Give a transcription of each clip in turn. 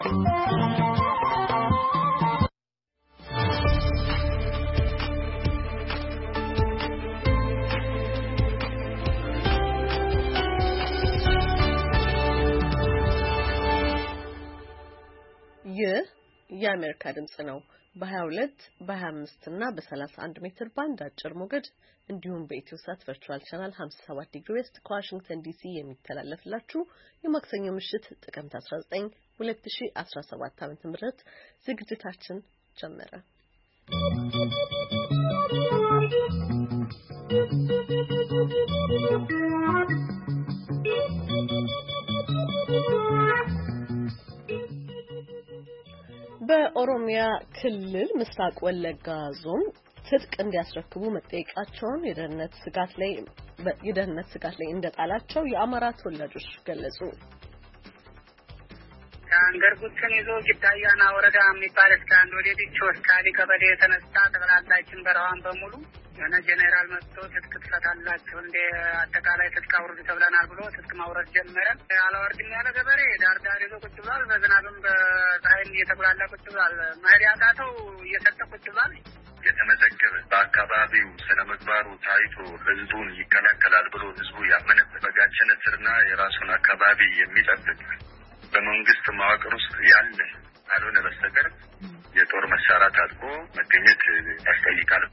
የአሜሪካ ድምጽ ነው። በ22 በ25 እና በ31 ሜትር ባንድ አጭር ሞገድ እንዲሁም በኢትዮሳት ቨርቹዋል ቻናል 57 ዲግሪ ዌስት ከዋሽንግተን ዲሲ የሚተላለፍላችሁ የማክሰኞ ምሽት ጥቅምት 19 2017 ዓ.ም ዝግጅታችን ጀመረ። በኦሮሚያ ክልል ምስራቅ ወለጋ ዞን ትጥቅ እንዲያስረክቡ መጠየቃቸውን የደህንነት ስጋት ላይ እንደጣላቸው የአማራ ተወላጆች ገለጹ። አንገርጉትን ይዞ ጊዳያና ወረዳ የሚባል እስከ አንድ ወደ ዲቾ እስከ አሊ ቀበሌ የተነሳ ተበላላችን በረዋን በሙሉ የሆነ ጄኔራል መጥቶ ትጥቅ ትፈታላችሁ እንደ አጠቃላይ ትጥቅ አውርዱ ተብለናል ብሎ ትጥቅ ማውረድ ጀመረ። አላወርድም ያለ ገበሬ ዳር ይዞ ቁጭ ብሏል። በዝናብም በፀሐይም እየተጉላላ ቁጭ ብሏል። መሄድ ያቃተው እየሰጠ ቁጭ ብሏል። የተመዘገበ በአካባቢው ስነ ምግባሩ ታይቶ ህዝቡን ይከላከላል ብሎ ህዝቡ ያመነበት በጋቸነት ስርና የራሱን አካባቢ የሚጠብቅ በመንግስት መዋቅር ውስጥ ያለ ካልሆነ በስተቀር የጦር መሳሪያ ታጥቆ መገኘት ያስጠይቃል።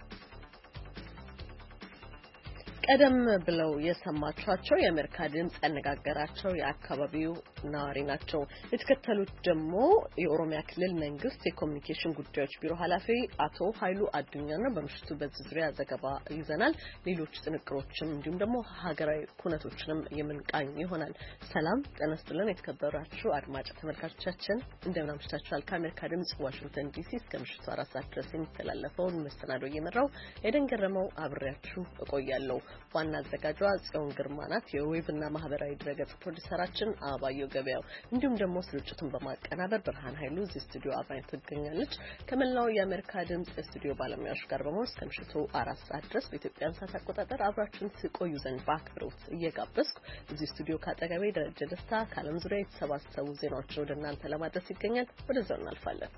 ቀደም ብለው የሰማችኋቸው የአሜሪካ ድምጽ ያነጋገራቸው የአካባቢው ነዋሪ ናቸው። የተከተሉት ደግሞ የኦሮሚያ ክልል መንግስት የኮሚኒኬሽን ጉዳዮች ቢሮ ኃላፊ አቶ ኃይሉ አዱኛና በምሽቱ በዚህ ዙሪያ ዘገባ ይዘናል። ሌሎች ጥንቅሮችም እንዲሁም ደግሞ ሀገራዊ ኩነቶችንም የምንቃኝ ይሆናል። ሰላም ጤና ይስጥልን የተከበራችሁ አድማጭ ተመልካቾቻችን እንደምን አምሽታችኋል? ከአሜሪካ ድምጽ ዋሽንግተን ዲሲ እስከ ምሽቱ 4 ሰዓት ድረስ የሚተላለፈውን መሰናዶ እየመራው ኤደን ገረመው አብሬያችሁ እቆያለሁ። ዋና አዘጋጇ ጽዮን ግርማ ናት። የዌብና ማህበራዊ ድረገጽ ፕሮዲሰራችን አባየው ገበያው እንዲሁም ደግሞ ስርጭቱን በማቀናበር ብርሃን ኃይሉ እዚህ ስቱዲዮ አብራኝ ትገኛለች። ከመላው የአሜሪካ ድምጽ ስቱዲዮ ባለሙያዎች ጋር በመሆን እስከ ምሽቱ 4 ሰዓት ድረስ በኢትዮጵያ ሰዓት አቆጣጠር አብራችሁን ትቆዩ ዘንድ በአክብሮት እየጋበዝኩ እዚህ ስቱዲዮ ካጠገቤ ደረጀ ደስታ ከዓለም ዙሪያ የተሰባሰቡ ዜናዎችን ወደ እናንተ ለማድረስ ይገኛል። ወደዛው እናልፋለን።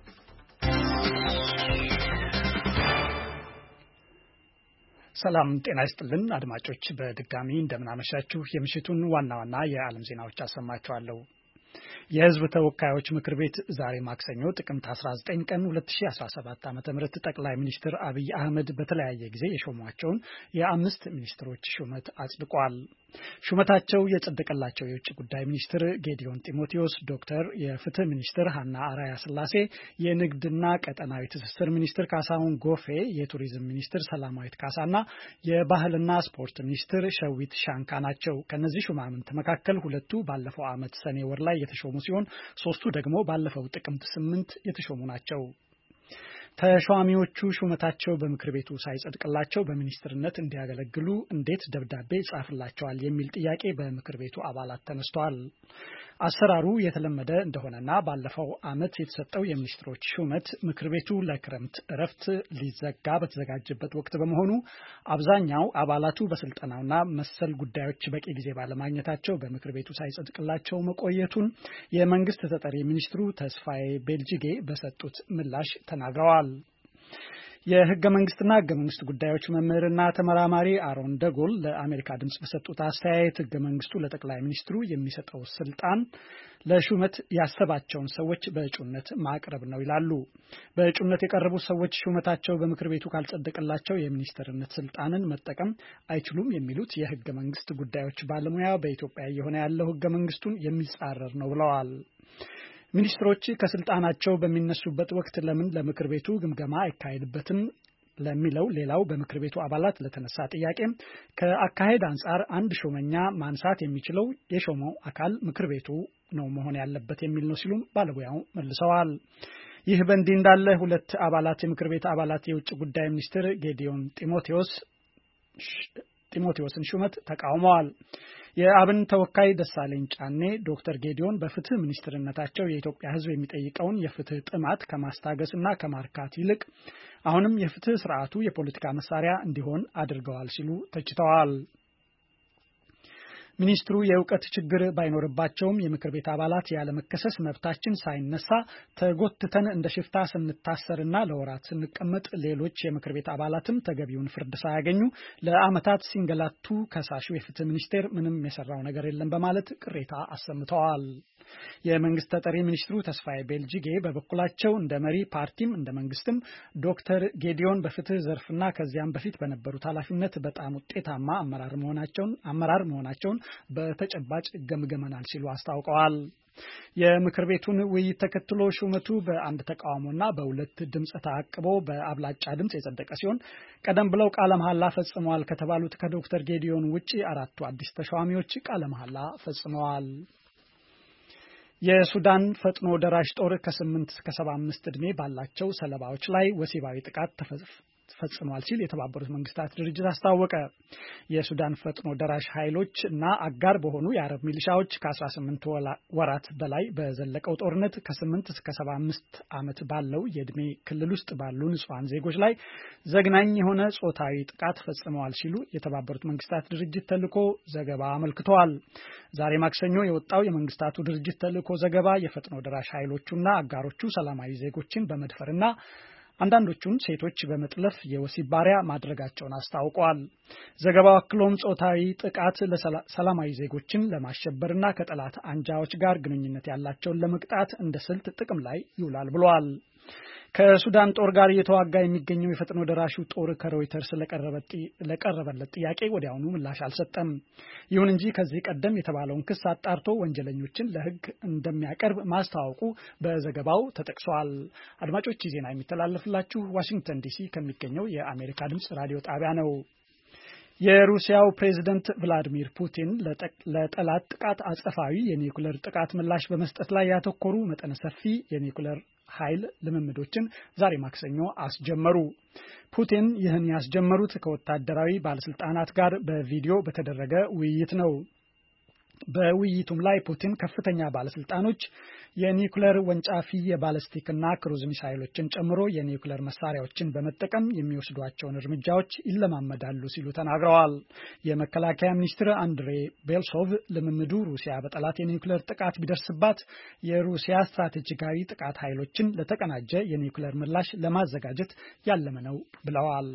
ሰላም ጤና ይስጥልን አድማጮች፣ በድጋሚ እንደምናመሻችሁ። የምሽቱን ዋና ዋና የዓለም ዜናዎች አሰማችኋለሁ። የሕዝብ ተወካዮች ምክር ቤት ዛሬ ማክሰኞ ጥቅምት 19 ቀን 2017 ዓ.ም ጠቅላይ ሚኒስትር አብይ አህመድ በተለያየ ጊዜ የሾሟቸውን የአምስት ሚኒስትሮች ሹመት አጽድቋል። ሹመታቸው የጸደቀላቸው የውጭ ጉዳይ ሚኒስትር ጌዲዮን ጢሞቴዎስ፣ ዶክተር የፍትህ ሚኒስትር ሀና አራያ ስላሴ፣ የንግድና ቀጠናዊ ትስስር ሚኒስትር ካሳሁን ጎፌ፣ የቱሪዝም ሚኒስትር ሰላማዊት ካሳና የባህልና ስፖርት ሚኒስትር ሸዊት ሻንካ ናቸው። ከነዚህ ሹማምንት መካከል ሁለቱ ባለፈው ዓመት ሰኔ ወር ላይ የተሾሙ ሲሆን ሶስቱ ደግሞ ባለፈው ጥቅምት 8 የተሾሙ ናቸው። ተሿሚዎቹ ሹመታቸው በምክር ቤቱ ሳይጸድቅላቸው በሚኒስትርነት እንዲያገለግሉ እንዴት ደብዳቤ ይጻፍላቸዋል የሚል ጥያቄ በምክር ቤቱ አባላት ተነስቷል። አሰራሩ የተለመደ እንደሆነና ባለፈው ዓመት የተሰጠው የሚኒስትሮች ሹመት ምክር ቤቱ ለክረምት እረፍት ሊዘጋ በተዘጋጀበት ወቅት በመሆኑ አብዛኛው አባላቱ በስልጠናውና መሰል ጉዳዮች በቂ ጊዜ ባለማግኘታቸው በምክር ቤቱ ሳይጸድቅላቸው መቆየቱን የመንግስት ተጠሪ ሚኒስትሩ ተስፋዬ ቤልጂጌ በሰጡት ምላሽ ተናግረዋል። የህገ መንግስትና ህገ መንግስት ጉዳዮች መምህርና ተመራማሪ አሮን ደጎል ለአሜሪካ ድምጽ በሰጡት አስተያየት ህገ መንግስቱ ለጠቅላይ ሚኒስትሩ የሚሰጠው ስልጣን ለሹመት ያሰባቸውን ሰዎች በእጩነት ማቅረብ ነው ይላሉ። በእጩነት የቀረቡት ሰዎች ሹመታቸው በምክር ቤቱ ካልጸደቀላቸው የሚኒስትርነት ስልጣንን መጠቀም አይችሉም የሚሉት የህገ መንግስት ጉዳዮች ባለሙያ በኢትዮጵያ እየሆነ ያለው ህገ መንግስቱን የሚጻረር ነው ብለዋል። ሚኒስትሮች ከስልጣናቸው በሚነሱበት ወቅት ለምን ለምክር ቤቱ ግምገማ አይካሄድበትም ለሚለው ሌላው በምክር ቤቱ አባላት ለተነሳ ጥያቄ ከአካሄድ አንጻር አንድ ሹመኛ ማንሳት የሚችለው የሾመው አካል ምክር ቤቱ ነው መሆን ያለበት የሚል ነው ሲሉም ባለሙያው መልሰዋል። ይህ በእንዲህ እንዳለ ሁለት አባላት የምክር ቤት አባላት የውጭ ጉዳይ ሚኒስትር ጌዲዮን ጢሞቴዎስን ሹመት ተቃውመዋል። የአብን ተወካይ ደሳለኝ ጫኔ ዶክተር ጌዲዮን በፍትህ ሚኒስትርነታቸው የኢትዮጵያ ሕዝብ የሚጠይቀውን የፍትህ ጥማት ከማስታገስና ከማርካት ይልቅ አሁንም የፍትህ ስርዓቱ የፖለቲካ መሳሪያ እንዲሆን አድርገዋል ሲሉ ተችተዋል። ሚኒስትሩ የእውቀት ችግር ባይኖርባቸውም የምክር ቤት አባላት ያለመከሰስ መብታችን ሳይነሳ ተጎትተን እንደ ሽፍታ ስንታሰርና ለወራት ስንቀመጥ ሌሎች የምክር ቤት አባላትም ተገቢውን ፍርድ ሳያገኙ ለዓመታት ሲንገላቱ ከሳሹ የፍትህ ሚኒስቴር ምንም የሰራው ነገር የለም በማለት ቅሬታ አሰምተዋል። የመንግስት ተጠሪ ሚኒስትሩ ተስፋዬ ቤልጂጌ በበኩላቸው እንደ መሪ ፓርቲም እንደ መንግስትም ዶክተር ጌዲዮን በፍትህ ዘርፍና ከዚያም በፊት በነበሩት ኃላፊነት በጣም ውጤታማ አመራር መሆናቸውን በተጨባጭ ገምገመናል ሲሉ አስታውቀዋል። የምክር ቤቱን ውይይት ተከትሎ ሹመቱ በአንድ ተቃውሞና በሁለት ድምፅ ተአቅቦ በአብላጫ ድምፅ የጸደቀ ሲሆን ቀደም ብለው ቃለ መሐላ ፈጽመዋል ከተባሉት ከዶክተር ጌዲዮን ውጪ 4 አዲስ ተሿሚዎች ቃለ መሐላ ፈጽመዋል። የሱዳን ፈጥኖ ደራሽ ጦር ከ8 እስከ 75 ዕድሜ ባላቸው ሰለባዎች ላይ ወሲባዊ ጥቃት ፈጽሟል ሲል የተባበሩት መንግስታት ድርጅት አስታወቀ። የሱዳን ፈጥኖ ደራሽ ኃይሎች እና አጋር በሆኑ የአረብ ሚሊሻዎች ከ18 ወራት በላይ በዘለቀው ጦርነት ከ8 እስከ 75 ዓመት ባለው የዕድሜ ክልል ውስጥ ባሉ ንጹሃን ዜጎች ላይ ዘግናኝ የሆነ ጾታዊ ጥቃት ፈጽመዋል ሲሉ የተባበሩት መንግስታት ድርጅት ተልዕኮ ዘገባ አመልክተዋል። ዛሬ ማክሰኞ የወጣው የመንግስታቱ ድርጅት ተልዕኮ ዘገባ የፈጥኖ ደራሽ ኃይሎቹና አጋሮቹ ሰላማዊ ዜጎችን በመድፈርና አንዳንዶቹን ሴቶች በመጥለፍ የወሲብ ባሪያ ማድረጋቸውን አስታውቀዋል። ዘገባው አክሎም ጾታዊ ጥቃት ሰላማዊ ዜጎችን ለማሸበርና ከጠላት አንጃዎች ጋር ግንኙነት ያላቸውን ለመቅጣት እንደ ስልት ጥቅም ላይ ይውላል ብሏል። ከሱዳን ጦር ጋር እየተዋጋ የሚገኘው የፈጥኖ ደራሹ ጦር ከሮይተርስ ለቀረበለት ጥያቄ ወዲያውኑ ምላሽ አልሰጠም። ይሁን እንጂ ከዚህ ቀደም የተባለውን ክስ አጣርቶ ወንጀለኞችን ለሕግ እንደሚያቀርብ ማስታወቁ በዘገባው ተጠቅሷል። አድማጮች ዜና የሚተላለፍላችሁ ዋሽንግተን ዲሲ ከሚገኘው የአሜሪካ ድምጽ ራዲዮ ጣቢያ ነው። የሩሲያው ፕሬዝዳንት ቭላዲሚር ፑቲን ለጠላት ጥቃት አጸፋዊ የኒውክሌር ጥቃት ምላሽ በመስጠት ላይ ያተኮሩ መጠነ ሰፊ የኒውክሌር ኃይል ልምምዶችን ዛሬ ማክሰኞ አስጀመሩ። ፑቲን ይህን ያስጀመሩት ከወታደራዊ ባለስልጣናት ጋር በቪዲዮ በተደረገ ውይይት ነው። በውይይቱም ላይ ፑቲን ከፍተኛ ባለስልጣኖች የኒውክሌር ወንጫፊ የባለስቲክና ክሩዝ ሚሳይሎችን ጨምሮ የኒውክሌር መሳሪያዎችን በመጠቀም የሚወስዷቸውን እርምጃዎች ይለማመዳሉ ሲሉ ተናግረዋል። የመከላከያ ሚኒስትር አንድሬ ቤልሶቭ ልምምዱ ሩሲያ በጠላት የኒውክሌር ጥቃት ቢደርስባት የሩሲያ ስትራቴጂካዊ ጥቃት ኃይሎችን ለተቀናጀ የኒውክሌር ምላሽ ለማዘጋጀት ያለመ ነው ብለዋል።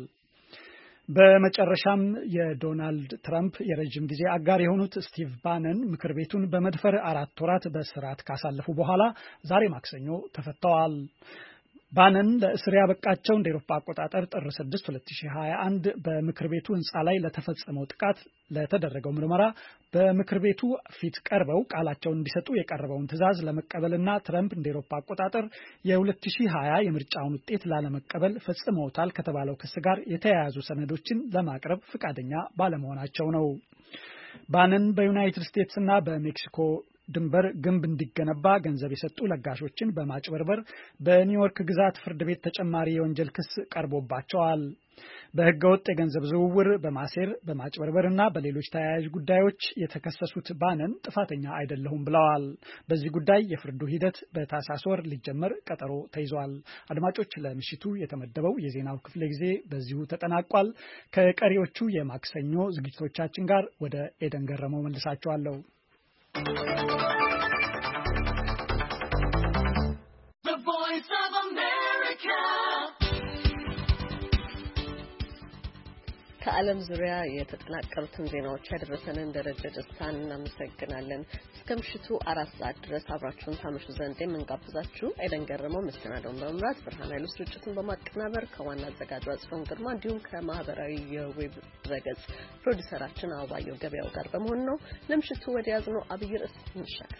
በመጨረሻም የዶናልድ ትራምፕ የረጅም ጊዜ አጋር የሆኑት ስቲቭ ባነን ምክር ቤቱን በመድፈር 4 ወራት በእስራት ካሳለፉ በኋላ ዛሬ ማክሰኞ ተፈተዋል። ባነን ለእስር ያበቃቸው እንደ አውሮፓ አቆጣጠር ጥር 6 2021 በምክር ቤቱ ህንጻ ላይ ለተፈጸመው ጥቃት ለተደረገው ምርመራ በምክር ቤቱ ፊት ቀርበው ቃላቸውን እንዲሰጡ የቀረበውን ትዕዛዝ ለመቀበልና ትራምፕ እንደ አውሮፓ አቆጣጠር የ2020 የምርጫውን ውጤት ላለመቀበል ፈጽመውታል ከተባለው ክስ ጋር የተያያዙ ሰነዶችን ለማቅረብ ፈቃደኛ ባለመሆናቸው ነው። ባነን በዩናይትድ ስቴትስ እና በሜክሲኮ ድንበር ግንብ እንዲገነባ ገንዘብ የሰጡ ለጋሾችን በማጭበርበር በኒውዮርክ ግዛት ፍርድ ቤት ተጨማሪ የወንጀል ክስ ቀርቦባቸዋል። በህገወጥ የገንዘብ ዝውውር፣ በማሴር፣ በማጭበርበርና በሌሎች ተያያዥ ጉዳዮች የተከሰሱት ባነን ጥፋተኛ አይደለሁም ብለዋል። በዚህ ጉዳይ የፍርዱ ሂደት በታህሳስ ወር ሊጀመር ቀጠሮ ተይዟል። አድማጮች፣ ለምሽቱ የተመደበው የዜናው ክፍለ ጊዜ በዚሁ ተጠናቋል። ከቀሪዎቹ የማክሰኞ ዝግጅቶቻችን ጋር ወደ ኤደን ገረመው መልሳቸዋለሁ። The Voice of America. ከዓለም ዙሪያ የተጠናቀሩትን ዜናዎች ያደረሰንን ደረጀ ደስታን እናመሰግናለን። እስከ ምሽቱ 4 ሰዓት ድረስ አብራችሁን ታመሹ ዘንድ የምንጋብዛችሁ ኤደን ገረመው መሰናዶውን በመምራት ብርሃን ኃይሉ ስርጭቱን በማቀናበር ከዋና አዘጋጇ ጽዮን ግርማ እንዲሁም ከማህበራዊ የዌብ ድረገጽ ፕሮዲሰራችን አበባየሁ ገበያው ጋር በመሆን ነው። ለምሽቱ ወደ ያዝነው አብይ ርዕስ እንሻገር።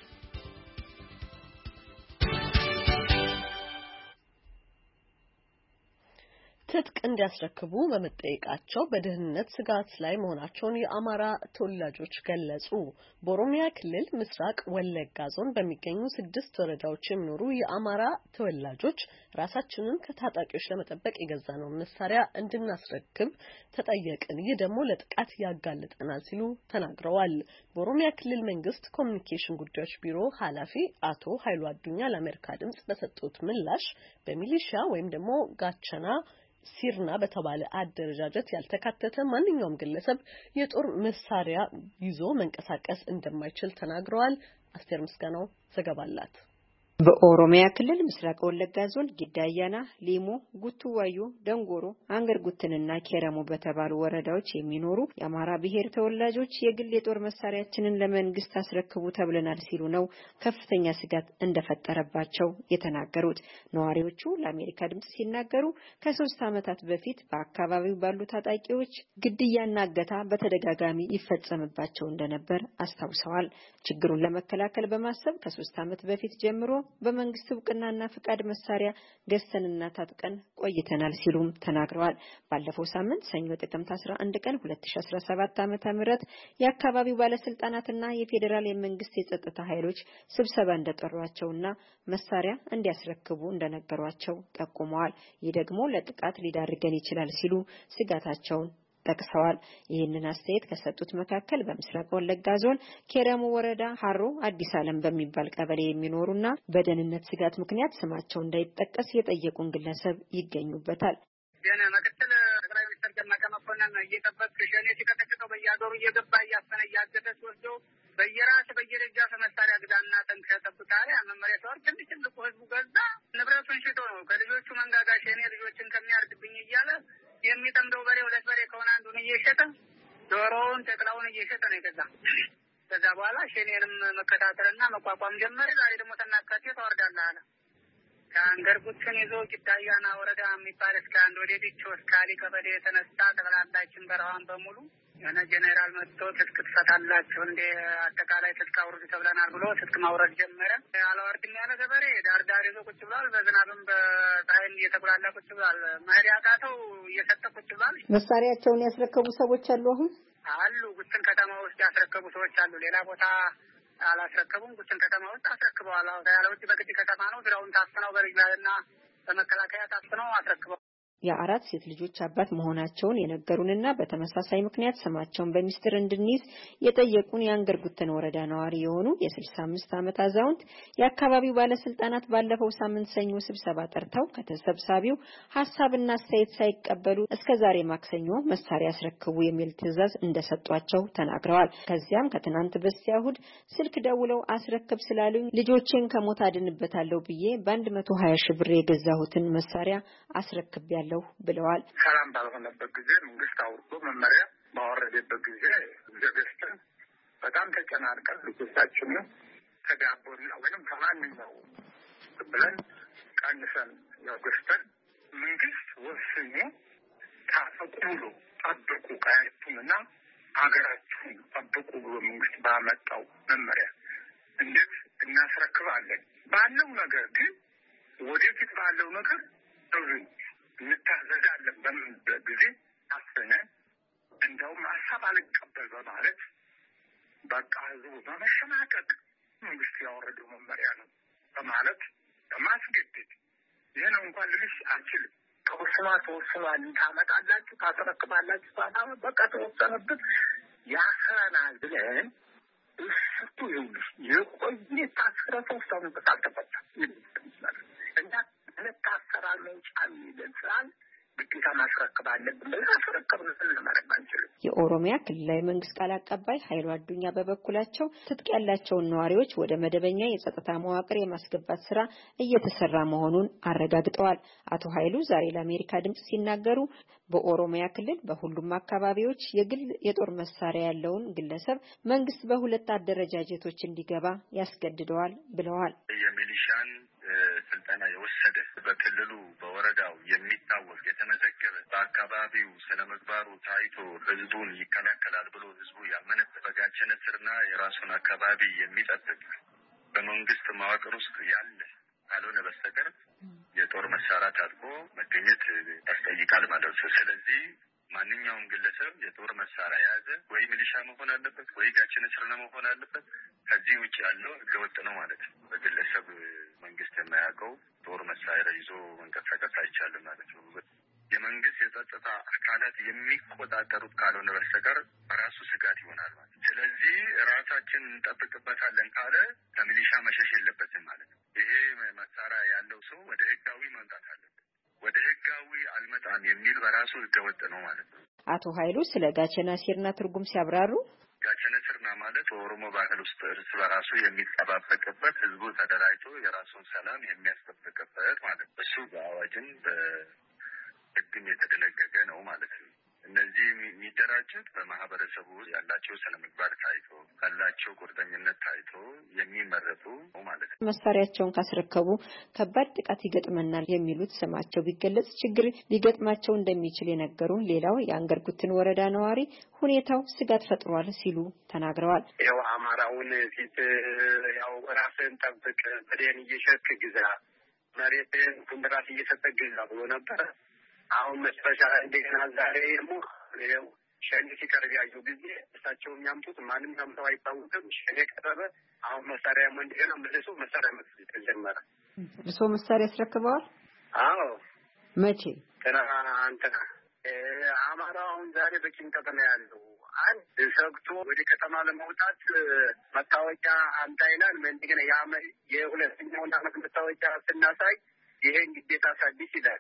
ትጥቅ እንዲያስረክቡ በመጠየቃቸው በደህንነት ስጋት ላይ መሆናቸውን የአማራ ተወላጆች ገለጹ። በኦሮሚያ ክልል ምስራቅ ወለጋ ዞን በሚገኙ 6 ወረዳዎች የሚኖሩ የአማራ ተወላጆች ራሳችንን ከታጣቂዎች ለመጠበቅ የገዛነው መሳሪያ እንድናስረክብ ተጠየቅን፣ ይህ ደግሞ ለጥቃት ያጋልጠናል ሲሉ ተናግረዋል። በኦሮሚያ ክልል መንግስት ኮሚኒኬሽን ጉዳዮች ቢሮ ኃላፊ አቶ ኃይሉ አዱኛ ለአሜሪካ ድምጽ በሰጡት ምላሽ በሚሊሻ ወይም ደግሞ ጋቸና ሲርና በተባለ አደረጃጀት ያልተካተተ ማንኛውም ግለሰብ የጦር መሳሪያ ይዞ መንቀሳቀስ እንደማይችል ተናግረዋል። አስቴር ምስጋናው ዘገባ አላት። በኦሮሚያ ክልል ምስራቅ ወለጋ ዞን ጊዳያና፣ ሊሙ፣ ጉቱ ዋዩ፣ ደንጎሮ፣ አንገርጉትንና ኬረሙ በተባሉ ወረዳዎች የሚኖሩ የአማራ ብሔር ተወላጆች የግል የጦር መሳሪያችንን ለመንግስት አስረክቡ ተብለናል ሲሉ ነው ከፍተኛ ስጋት እንደፈጠረባቸው የተናገሩት። ነዋሪዎቹ ለአሜሪካ ድምጽ ሲናገሩ ከ3 ዓመታት በፊት በአካባቢው ባሉ ታጣቂዎች ግድያና እገታ በተደጋጋሚ ይፈጸምባቸው እንደነበር አስታውሰዋል። ችግሩን ለመከላከል በማሰብ ከ3 ዓመት በፊት ጀምሮ በመንግስት ዕውቅናና ፍቃድ መሳሪያ ገዝተንና ታጥቀን ቆይተናል ሲሉም ተናግረዋል። ባለፈው ሳምንት ሰኞ ጥቅምት 11 ቀን 2017 ዓ.ም የአካባቢው ባለስልጣናትና የፌዴራል የመንግስት የጸጥታ ኃይሎች ስብሰባ እንደጠሯቸውና መሳሪያ እንዲያስረክቡ እንደነገሯቸው ጠቁመዋል። ይህ ደግሞ ለጥቃት ሊዳርገን ይችላል ሲሉ ስጋታቸውን ጠቅሰዋል። ይህንን አስተያየት ከሰጡት መካከል በምስራቅ ወለጋ ዞን ኬረሙ ወረዳ ሀሮ አዲስ ዓለም በሚባል ቀበሌ የሚኖሩና በደህንነት ስጋት ምክንያት ስማቸው እንዳይጠቀስ የጠየቁን ግለሰብ ይገኙበታል። ምክትል ጠቅላይ ሚኒስትር ደመቀ መኮንን እየጠበቅ ሸኔ ሲቀጠቅጠው በየሀገሩ እየገባ እያፈነ እያገደ ሲወስዶ በየደጃፍ መሳሪያ ግዛና ጠንክሸ ጠብቃለ መመሪያ ሰዎች ትልቁ ህዝቡ ገዛ ንብረቱን ሽጦ ነው ከልጆቹ መንጋጋ ሸኔ ልጆችን ከሚያርድብኝ እያለ የሚጠምደው በሬ 2 በሬ ከሆነ አንዱን እየሸጠ ዶሮውን ተክላውን እየሸጠ ነው የገዛ። ከዛ በኋላ ሸኔንም መከታተልና መቋቋም ጀመረ። ዛሬ ደግሞ ተናካቴ ተወርዳለህ አለ። ከአንገርጉትን ይዞ ጊዳያና ወረዳ የሚባል እስከ አንድ ወደ ቢቾ እስካሊ ቀበሌ የተነሳ ተበላላችን በረሃን በሙሉ የሆነ ጄኔራል መጥቶ ትጥቅ ትፈታላችሁ እንደ አጠቃላይ ትጥቅ አውርዱ ተብለናል ብሎ ትጥቅ ማውረድ ጀመረ። አላወርድም ያለ ገበሬ ዳር ይዞ ቁጭ ብሏል። በዝናብም በፀሐይም እየተጉላላ ቁጭ ብሏል። መሄድ ያቃተው እየሰጠ ቁጭ ብሏል። መሳሪያቸውን ያስረከቡ ሰዎች አሉ ጉትን ከተማ ውስጥ ያስረከቡ ሰዎች አሉ። ሌላ ቦታ አላስረከቡም። ጉትን ከተማ ውስጥ አስረክበዋል። ያለውት በግድ ከተማ ነው። ግራውን ታፍነው በልጅና በመከላከያ ታፍነው አስረክበው የአራት ሴት ልጆች አባት መሆናቸውን የነገሩንና በተመሳሳይ ምክንያት ስማቸውን በሚስጥር እንድንይዝ የጠየቁን የአንገርጉትን ወረዳ ነዋሪ የሆኑ የ65 ዓመት አዛውንት የአካባቢው ባለስልጣናት ባለፈው ሳምንት ሰኞ ስብሰባ ጠርተው ከተሰብሳቢው ሐሳብና አስተያየት ሳይቀበሉ እስከዛሬ ማክሰኞ መሳሪያ አስረክቡ የሚል ትዕዛዝ እንደሰጧቸው ተናግረዋል። ከዚያም ከትናንት በስቲያ እሁድ ስልክ ደውለው አስረክብ ስላሉኝ ልጆቼን ከሞት አድንበታለሁ ብዬ በ120 ሺህ ብር የገዛሁትን መሳሪያ አስረክብ ብለዋል። ሰላም ባልሆነበት ጊዜ መንግስት አውርዶ መመሪያ ባወረደበት ጊዜ ዘገስተን በጣም ተጨናንቀን ልጆቻችን ተጋቦና ወይም ተማንኛው ብለን ቀንሰን ያገስተን መንግስት ወስኖ ታፈቁ ጠብቁ ቀያችሁንና ሀገራችሁን ጠብቁ ብሎ መንግስት ባመጣው መመሪያ እንዴት እናስረክባለን ባለው ነገር ግን ወደፊት ባለው ነገር እንታዘዛለን በምንበት ጊዜ አፈነ እንደውም ሀሳብ አልቀበል በማለት በቃ ህዝቡ በመሸማቀቅ መንግስት ያወረደው መመሪያ ነው በማለት በማስገደድ ይህን እንኳን ልልሽ አልችልም። ተወስኗል ታመጣላችሁ ታስረክባላችሁ ባላው በቃ ተወሰነበት ያሰናል ብለን እሱ ይሁንስ የቆየ ታስረፈው ተንበሳልተፈታ ይመስላል እና ለታሰራው ጫን ይደርሳል ግዴታ ማስረከብ አለብን። ለማስረከብ ማለት አንችልም። የኦሮሚያ ክልላዊ መንግስት ቃል አቀባይ ኃይሉ አዱኛ በበኩላቸው ትጥቅ ያላቸውን ነዋሪዎች ወደ መደበኛ የጸጥታ መዋቅር የማስገባት ስራ እየተሰራ መሆኑን አረጋግጠዋል። አቶ ኃይሉ ዛሬ ለአሜሪካ ድምጽ ሲናገሩ በኦሮሚያ ክልል በሁሉም አካባቢዎች የግል የጦር መሳሪያ ያለውን ግለሰብ መንግስት በሁለት አደረጃጀቶች እንዲገባ ያስገድደዋል ብለዋል። የሚሊሻን ስልጠና የወሰደ በክልሉ በወረዳው የሚታወቅ የተመዘገበ በአካባቢው ስለመግባሩ ታይቶ ህዝቡን ይከላከላል ብሎ ህዝቡ ያመነበት በጋቸነ ስርና የራሱን አካባቢ የሚጠብቅ በመንግስት መዋቅር ውስጥ ያለ ካልሆነ በስተቀር የጦር መሳሪያ ታጥቆ መገኘት ያስጠይቃል ማለት ነው። ስለዚህ ማንኛውም ግለሰብ የጦር መሳሪያ ያዘ ወይ ሚሊሻ መሆን አለበት ወይ ጋቸነ ስር መሆን አለበት። ከዚህ ውጭ ያለው ህገወጥ ነው ማለት ነው። በግለሰብ መንግስት የማያውቀው ጦር መሳሪያ ይዞ መንቀሳቀስ አይቻልም ማለት ነው። የመንግስት የጸጥታ አካላት የሚቆጣጠሩት ካልሆነ በስተቀር በራሱ ስጋት ይሆናል ማለት ነው። ስለዚህ ራሳችን እንጠብቅበታለን ካለ ከሚሊሻ መሸሽ የለበትም ማለት ነው። ይሄ መሳሪያ ያለው ሰው ወደ ህጋዊ መምጣት አለበት። ወደ ህጋዊ አልመጣም የሚል በራሱ ህገወጥ ነው ማለት ነው። አቶ ኃይሉ ስለ ጋቸና ሲርና ትርጉም ሲያብራሩ ጋቸና ሲርና ማለት በኦሮሞ ባህል ውስጥ እርስ በራሱ የሚጠባበቅበት ህዝቡ ተደራጅቶ የራሱን ሰላም የሚያስጠብቅበት ማለት ነው። እሱ በአዋጅም በህግም የተደነገገ ነው ማለት ነው። እነዚህ የሚደራጁት በማህበረሰቡ ያላቸው ስነ ምግባር ታይቶ ካላቸው ቁርጠኝነት ታይቶ የሚመረጡ ነው ማለት ነው። መሳሪያቸውን ካስረከቡ ከባድ ጥቃት ይገጥመናል የሚሉት ስማቸው ቢገለጽ ችግር ሊገጥማቸው እንደሚችል የነገሩን ሌላው የአንገርጉትን ወረዳ ነዋሪ ሁኔታው ስጋት ፈጥሯል ሲሉ ተናግረዋል። ያው አማራውን ፊት ያው ራስን ጠብቅ በደን እየሸክ ግዛ መሬትን ኩንድራት እየሰጠ ግዛ ብሎ ነበር። አሁን መጨረሻ እንደገና ዛሬ ደግሞ ሸኔ ሲቀርብ ያየው ጊዜ እሳቸው የሚያምጡት ማንም ያምጣው አይታወቅም። ሸኔ ቀረበ። አሁን መሳሪያ እንደገና መልሶ መሳሪያ መስጠት ተጀመረ። እርሶ መሳሪያ ያስረክበዋል? አዎ። መቼ? ትናንትና አማራው አሁን ዛሬ በጭንቀት ነው ያለው። አንድ ሰግቶ ወደ ከተማ ለመውጣት መታወቂያ አምጣ ይላል። እንደገና የሁለተኛውን ዓመት መታወቂያ ስናሳይ ይሄን ግዴታ ሳዲስ ይላል።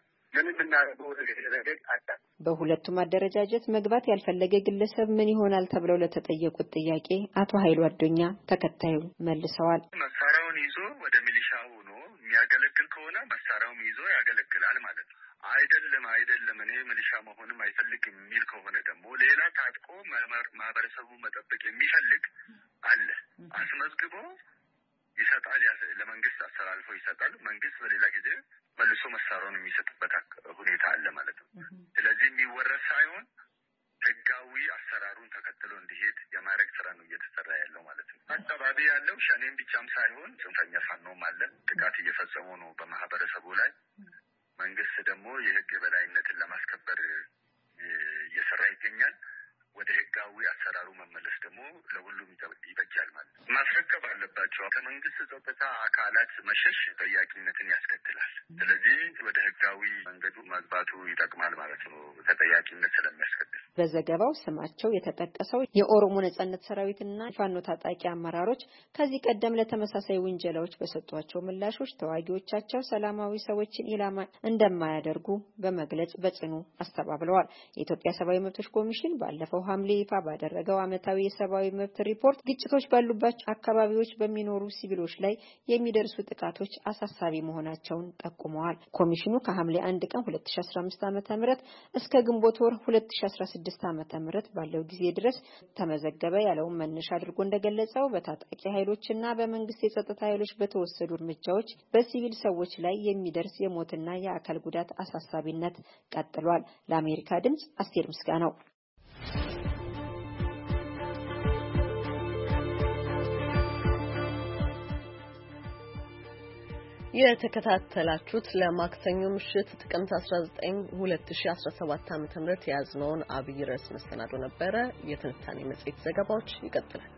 በሁለቱም አደረጃጀት መግባት ያልፈለገ ግለሰብ ምን ይሆናል ተብለው ለተጠየቁት ጥያቄ አቶ ኃይሉ አዶኛ ተከታዩ መልሰዋል። መሳሪያውን ይዞ ወደ ሚሊሻው ሆኖ የሚያገለግል ከሆነ መሳሪያውን ይዞ ያገለግላል ማለት ነው። አይደለም እኔ ሚሊሻ መሆንም አይፈልግም የሚል ከሆነ ደግሞ ሌላ ታጥቆ ማህበረሰቡ መጠበቅ የሚፈልግ አለ። አስመዝግቦ ይሰጣል፣ ለመንግስት አስተላልፎ ይሰጣል። መንግስት በሌላ ጊዜ መልሶ መሳሪያውን የሚሰጥበት ሁኔታ አለ ማለት ነው። ስለዚህ የሚወረስ ሳይሆን ህጋዊ አሰራሩን ተከትሎ እንዲሄድ የማድረግ ስራ ነው እየተሰራ ያለው ማለት ነው። አካባቢ ያለው ሸኔም ብቻም ሳይሆን ጽንፈኛ ፋኖም አለ። ጥቃት እየፈጸሙ ነው በማህበረሰቡ ላይ። መንግስት ደግሞ የህግ የበላይነትን ለማስከበር እየሰራ ይገኛል። ወደ ህጋዊ አሰራሩ መመለስ ደግሞ ለሁሉም ይበጃል ማለት ነው። ማስረከብ አለባቸው። ከመንግስት ጸጥታ አካላት መሸሽ ተጠያቂነትን ያስከትላል። ስለዚህ ወደ ህጋዊ መንገዱ መግባቱ ይጠቅማል ማለት ነው፣ ተጠያቂነት ስለሚያስከትል። በዘገባው ስማቸው የተጠቀሰው የኦሮሞ ነጻነት ሰራዊትና ፋኖ ታጣቂ አመራሮች ከዚህ ቀደም ለተመሳሳይ ውንጀላዎች በሰጧቸው ምላሾች ተዋጊዎቻቸው ሰላማዊ ሰዎችን ኢላማ እንደማያደርጉ በመግለጽ በጽኑ አስተባብለዋል። የኢትዮጵያ ሰብአዊ መብቶች ኮሚሽን ባለፈው ሐምሌ ይፋ ባደረገው ዓመታዊ የሰብአዊ መብት ሪፖርት ግጭቶች ባሉባቸው አካባቢዎች በሚኖሩ ሲቪሎች ላይ የሚደርሱ ጥቃቶች አሳሳቢ መሆናቸውን ጠቁመዋል። ኮሚሽኑ ከሐምሌ 1 ቀን 2015 ዓ.ም እስከ ግንቦት ወር 2016 ዓ.ም ባለው ጊዜ ድረስ ተመዘገበ ያለውን መነሻ አድርጎ እንደገለጸው በታጣቂ ኃይሎችና በመንግስት የጸጥታ ኃይሎች በተወሰዱ እርምጃዎች በሲቪል ሰዎች ላይ የሚደርስ የሞትና የአካል ጉዳት አሳሳቢነት ቀጥሏል። ለአሜሪካ ድምጽ አስቴር ምስጋናው። የተከታተላችሁት ለማክሰኞ ምሽት ጥቅምት 19 2017 ዓ.ም ያዝነውን አብይ ርዕስ መሰናዶ ነበረ። የትንታኔ መጽሔት ዘገባዎች ይቀጥላል።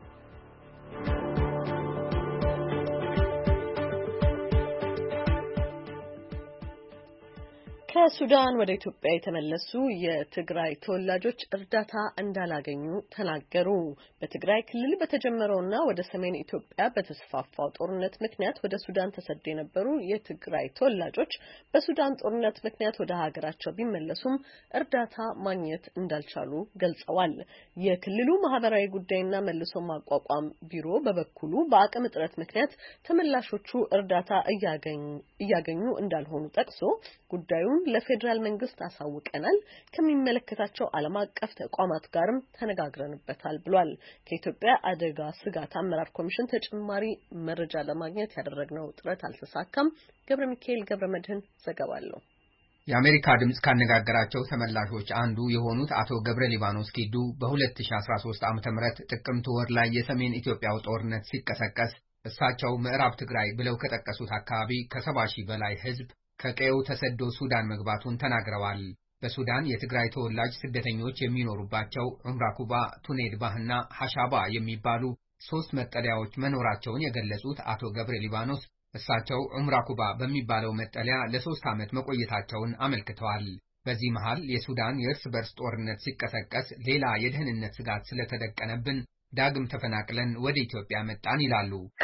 ከሱዳን ወደ ኢትዮጵያ የተመለሱ የትግራይ ተወላጆች እርዳታ እንዳላገኙ ተናገሩ። በትግራይ ክልል በተጀመረውና ወደ ሰሜን ኢትዮጵያ በተስፋፋው ጦርነት ምክንያት ወደ ሱዳን ተሰደው የነበሩ የትግራይ ተወላጆች በሱዳን ጦርነት ምክንያት ወደ ሀገራቸው ቢመለሱም እርዳታ ማግኘት እንዳልቻሉ ገልጸዋል። የክልሉ ማህበራዊ ጉዳይና መልሶ ማቋቋም ቢሮ በበኩሉ በአቅም እጥረት ምክንያት ተመላሾቹ እርዳታ እያገኙ እንዳልሆኑ ጠቅሶ ጉዳዩን ለፌደራል መንግስት አሳውቀናል፣ ከሚመለከታቸው ዓለም አቀፍ ተቋማት ጋርም ተነጋግረንበታል ብሏል። ከኢትዮጵያ አደጋ ስጋት አመራር ኮሚሽን ተጨማሪ መረጃ ለማግኘት ያደረግነው ጥረት አልተሳካም። ገብረ ሚካኤል ገብረ መድህን ዘገባ አለው። የአሜሪካ ድምጽ ካነጋገራቸው ተመላሾች አንዱ የሆኑት አቶ ገብረ ሊባኖስ ኪዱ በ2013 ዓ.ም ጥቅምት ወር ላይ የሰሜን ኢትዮጵያው ጦርነት ሲቀሰቀስ እሳቸው ምዕራብ ትግራይ ብለው ከጠቀሱት አካባቢ ከ70 ሺህ በላይ ህዝብ ከቀየው ተሰዶ ሱዳን መግባቱን ተናግረዋል። በሱዳን የትግራይ ተወላጅ ስደተኞች የሚኖሩባቸው ዑምራኩባ፣ ቱኔድባህና ሐሻባ የሚባሉ 3 መጠለያዎች መኖራቸውን የገለጹት አቶ ገብረ ሊባኖስ እሳቸው ዑምራኩባ በሚባለው መጠለያ ለ3 ዓመት መቆየታቸውን አመልክተዋል። በዚህ መሃል የሱዳን የእርስ በርስ ጦርነት ሲቀሰቀስ ሌላ የደህንነት ስጋት ስለተደቀነብን ዳግም ተፈናቅለን ወደ ኢትዮጵያ መጣን ይላሉ። ህገወጥ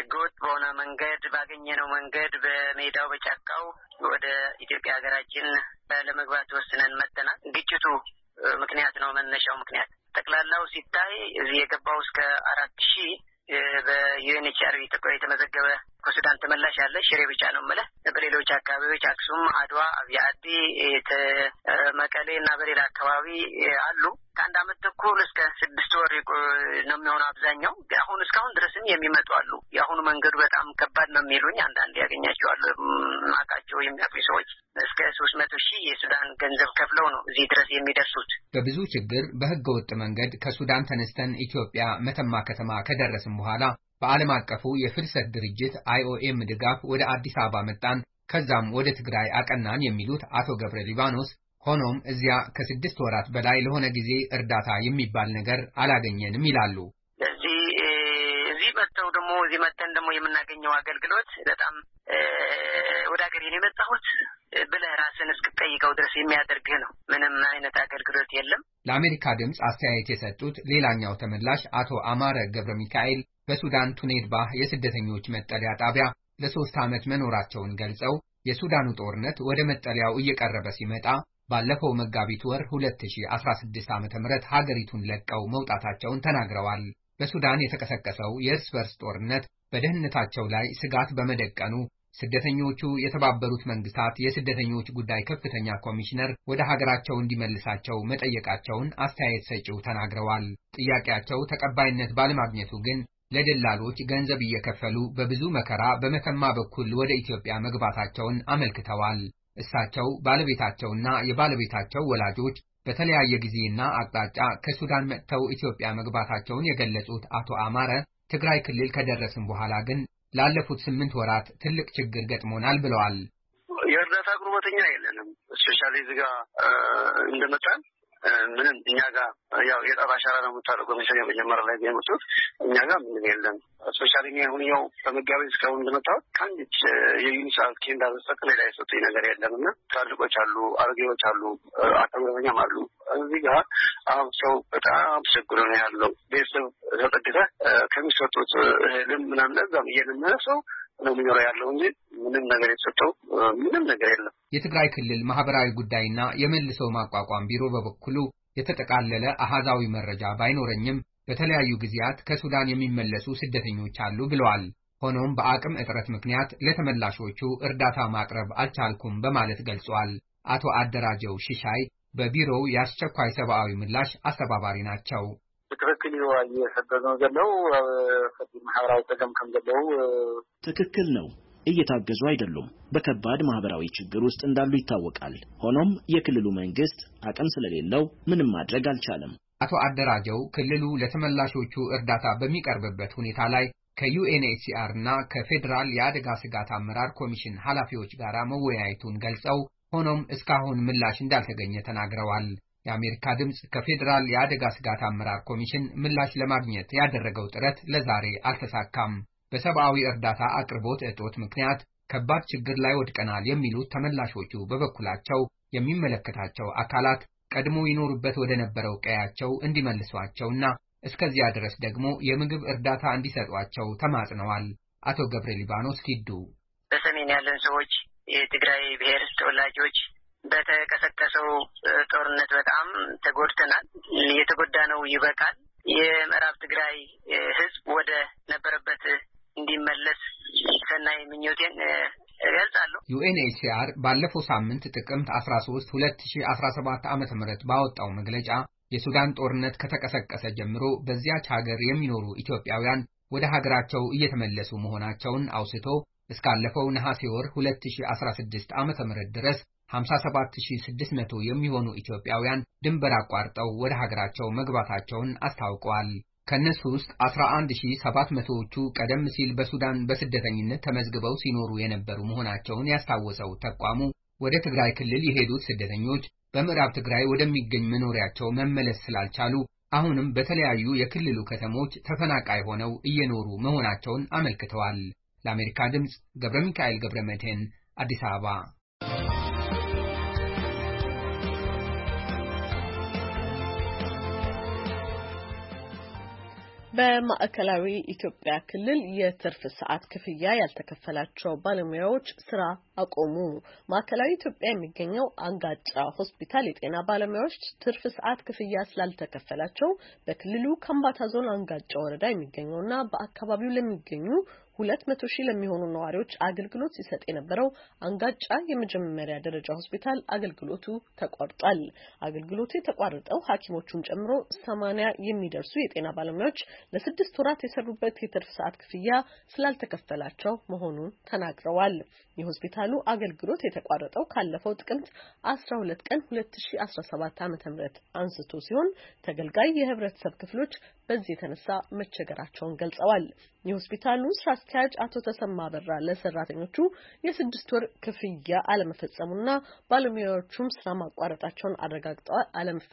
በሆነ መንገድ ባገኘነው መንገድ በሜዳው በጫካው ወደ ኢትዮጵያ ሀገራችን ለመግባት ወስነን መጥተናል። ግጭቱ ምክንያት ነው መነሻው ምክንያት ጠቅላላው ሲታይ እዚህ የገባው እስከ 4000 በዩኤንኤችሲአር የተመዘገበ ከሱዳን ተመላሽ ያለ ሽሬ ብቻ ነው ማለት በሌሎች አካባቢዎች አክሱም፣ አድዋ፣ አብያዲ፣ መቀሌና በሌላ አካባቢ አሉ። ከአንድ አመት ተኩል እስከ 6 ወር ነው የሚሆነው አብዛኛው። አሁን እስካሁን ድረስም የሚመጡ አሉ። የአሁኑ መንገዱ በጣም ከባድ ነው የሚሉኝ አንዳንድ ያገኛቸዋል ማቃቸው የሚያውቁ ሰዎች እስከ 300,000 የሱዳን ገንዘብ ከፍለው ነው እዚህ ድረስ የሚደርሱት። በብዙ ችግር በህገ ወጥ መንገድ ከሱዳን ተነስተን ኢትዮጵያ መተማ ከተማ ከደረስን በኋላ በዓለም አቀፉ የፍልሰት ድርጅት IOM ድጋፍ ወደ አዲስ አበባ መጣን፣ ከዛም ወደ ትግራይ አቀናን የሚሉት አቶ ገብረ ሊባኖስ ሆኖም እዚያ ከ6 ወራት በላይ ለሆነ ጊዜ እርዳታ የሚባል ነገር አላገኘንም ይላሉ። እዚህ መተን ደግሞ የምናገኘው አገልግሎት በጣም ወደ ሀገሬ ነው የመጣሁት ብለህ ራስን እስክትጠይቀው ድረስ የሚያደርግህ ነው። ምንም አይነት አገልግሎት የለም። ለአሜሪካ ድምፅ አስተያየት የሰጡት ሌላኛው ተመላሽ አቶ አማረ ገብረ ሚካኤል በሱዳን ቱኔድባህ የስደተኞች መጠለያ ጣቢያ ለ3 ዓመት መኖራቸውን ገልጸው የሱዳኑ ጦርነት ወደ መጠለያው እየቀረበ ሲመጣ ባለፈው መጋቢት ወር 2016 ዓ.ም ሀገሪቱን ለቀው መውጣታቸውን ተናግረዋል። በሱዳን የተቀሰቀሰው የእርስ በርስ ጦርነት በደህንነታቸው ላይ ስጋት በመደቀኑ ስደተኞቹ የተባበሩት መንግስታት የስደተኞች ጉዳይ ከፍተኛ ኮሚሽነር ወደ ሀገራቸው እንዲመልሳቸው መጠየቃቸውን አስተያየት ሰጪው ተናግረዋል። ጥያቄያቸው ተቀባይነት ባለማግኘቱ ግን ለደላሎች ገንዘብ እየከፈሉ በብዙ መከራ በመተማ በኩል ወደ ኢትዮጵያ መግባታቸውን አመልክተዋል። እሳቸው ባለቤታቸውና የባለቤታቸው ወላጆች በተለያየ ጊዜና አቅጣጫ ከሱዳን መጥተው ኢትዮጵያ መግባታቸውን የገለጹት አቶ አማረ ትግራይ ክልል ከደረስን በኋላ ግን ላለፉት 8 ወራት ትልቅ ችግር ገጥሞናል ብለዋል። የእርዳታ አቅርቦተኛ የለንም። ስፔሻሊ እዚህ ጋር እንደመጣን ምንም እኛ ጋር ያው የጠራ አሻራ ነው የምታደርገው መጀመሪያ ላይ የመጡት እኛ ጋር ምንም የለም። ስፔሻሊ አሁን ያው በመጋቢት እስካሁን እንደመጣው ከአንዲት የዩኒሳፍ ኬንዳ በስተቀር ሌላ የሰጡኝ ነገር የለምና ትላልቆች አሉ፣ አሮጌዎች አሉ፣ አቅርቦተኛም አሉ። እዚህ ጋር አሁን ሰው በጣም ችግር ነው ያለው። ቤተሰብ ተጠግተህ ከሚሰጡት እህልም ምናምን ለዛም እየለመነ ሰው ነው የሚኖረው ያለው እንጂ ምንም ነገር የተሰጠው ምንም ነገር የለም። የትግራይ ክልል ማህበራዊ ጉዳይና የመልሶ ማቋቋም ቢሮ በበኩሉ የተጠቃለለ አሃዛዊ መረጃ ባይኖረኝም በተለያዩ ጊዜያት ከሱዳን የሚመለሱ ስደተኞች አሉ ብለዋል። ሆኖም በአቅም እጥረት ምክንያት ለተመላሾቹ እርዳታ ማቅረብ አልቻልኩም በማለት ገልጿል። አቶ አደራጀው ሽሻይ በቢሮው የአስቸኳይ ሰብአዊ ምላሽ አስተባባሪ ናቸው። ትክክል ነው። እየታገዙ አይደሉም። በከባድ ማህበራዊ ችግር ውስጥ እንዳሉ ይታወቃል። ሆኖም የክልሉ መንግስት አቅም ስለሌለው ምንም ማድረግ አልቻለም። አቶ አደራጀው ክልሉ ለተመላሾቹ እርዳታ በሚቀርብበት ሁኔታ ላይ ከዩኤንኤችሲአር እና ከፌዴራል የአደጋ ስጋት አመራር ኮሚሽን ኃላፊዎች ጋር መወያየቱን ገልጸው ሆኖም እስካሁን ምላሽ እንዳልተገኘ ተናግረዋል። የአሜሪካ ድምፅ ከፌዴራል የአደጋ ስጋት አመራር ኮሚሽን ምላሽ ለማግኘት ያደረገው ጥረት ለዛሬ አልተሳካም። በሰብአዊ እርዳታ አቅርቦት እጦት ምክንያት ከባድ ችግር ላይ ወድቀናል የሚሉት ተመላሾቹ በበኩላቸው የሚመለከታቸው አካላት ቀድሞ ይኖሩበት ወደ ነበረው ቀያቸው እንዲመልሷቸውና እስከዚያ ድረስ ደግሞ የምግብ እርዳታ እንዲሰጧቸው ተማጽነዋል። አቶ ገብረ ሊባኖስ ኪዱ በሰሜን ያለን ሰዎች የትግራይ ብሔር ተወላጆች በተቀሰቀሰው ጦርነት በጣም ተጎድተናል። የተጎዳነው ይበቃል። የምዕራብ ትግራይ ህዝብ ወደ ነበረበት እንዲመለስ ሰናይ ምኞቴን እገልጻለሁ። ዩኤንኤችሲአር ባለፈው ሳምንት ጥቅምት 13 2017 ዓ.ም ባወጣው መግለጫ የሱዳን ጦርነት ከተቀሰቀሰ ጀምሮ በዚያች ሀገር የሚኖሩ ኢትዮጵያውያን ወደ ሀገራቸው እየተመለሱ መሆናቸውን አውስቶ እስካለፈው ነሐሴ ወር 2016 ዓ.ም ድረስ 57600 የሚሆኑ ኢትዮጵያውያን ድንበር አቋርጠው ወደ ሀገራቸው መግባታቸውን አስታውቀዋል። ከነሱ ውስጥ 11700ዎቹ ቀደም ሲል በሱዳን በስደተኝነት ተመዝግበው ሲኖሩ የነበሩ መሆናቸውን ያስታወሰው ተቋሙ ወደ ትግራይ ክልል የሄዱት ስደተኞች በምዕራብ ትግራይ ወደሚገኝ መኖሪያቸው መመለስ ስላልቻሉ አሁንም በተለያዩ የክልሉ ከተሞች ተፈናቃይ ሆነው እየኖሩ መሆናቸውን አመልክተዋል። ለአሜሪካ ድምፅ ገብረ ሚካኤል ገብረ መድህን አዲስ አበባ። በማዕከላዊ ኢትዮጵያ ክልል የትርፍ ሰዓት ክፍያ ያልተከፈላቸው ባለሙያዎች ስራ አቆሙ። ማዕከላዊ ኢትዮጵያ የሚገኘው አንጋጫ ሆስፒታል የጤና ባለሙያዎች ትርፍ ሰዓት ክፍያ ስላልተከፈላቸው በክልሉ ከምባታ ዞን አንጋጫ ወረዳ የሚገኘውና በአካባቢው ለሚገኙ 200,000 ለሚሆኑ ነዋሪዎች አገልግሎት ሲሰጥ የነበረው አንጋጫ የመጀመሪያ ደረጃ ሆስፒታል አገልግሎቱ ተቋርጧል። አገልግሎቱ የተቋረጠው ሐኪሞቹን ጨምሮ 80 የሚደርሱ የጤና ባለሙያዎች ለ6 ወራት የሰሩበት የትርፍ ሰዓት ክፍያ ስላልተከፈላቸው መሆኑን ተናግረዋል። የሆስፒታሉ አገልግሎት የተቋረጠው ካለፈው ጥቅምት 12 ቀን 2017 ዓ.ም አንስቶ ሲሆን ተገልጋይ የህብረተሰብ ክፍሎች በዚህ የተነሳ መቸገራቸውን ገልጸዋል። የሆስፒታሉ ስራ አስኪያጅ አቶ ተሰማ በራ ለሰራተኞቹ የ6 ወር ክፍያ አለመፈጸሙና ባለሙያዎቹም ስራ ማቋረጣቸውን አረጋግጠዋል።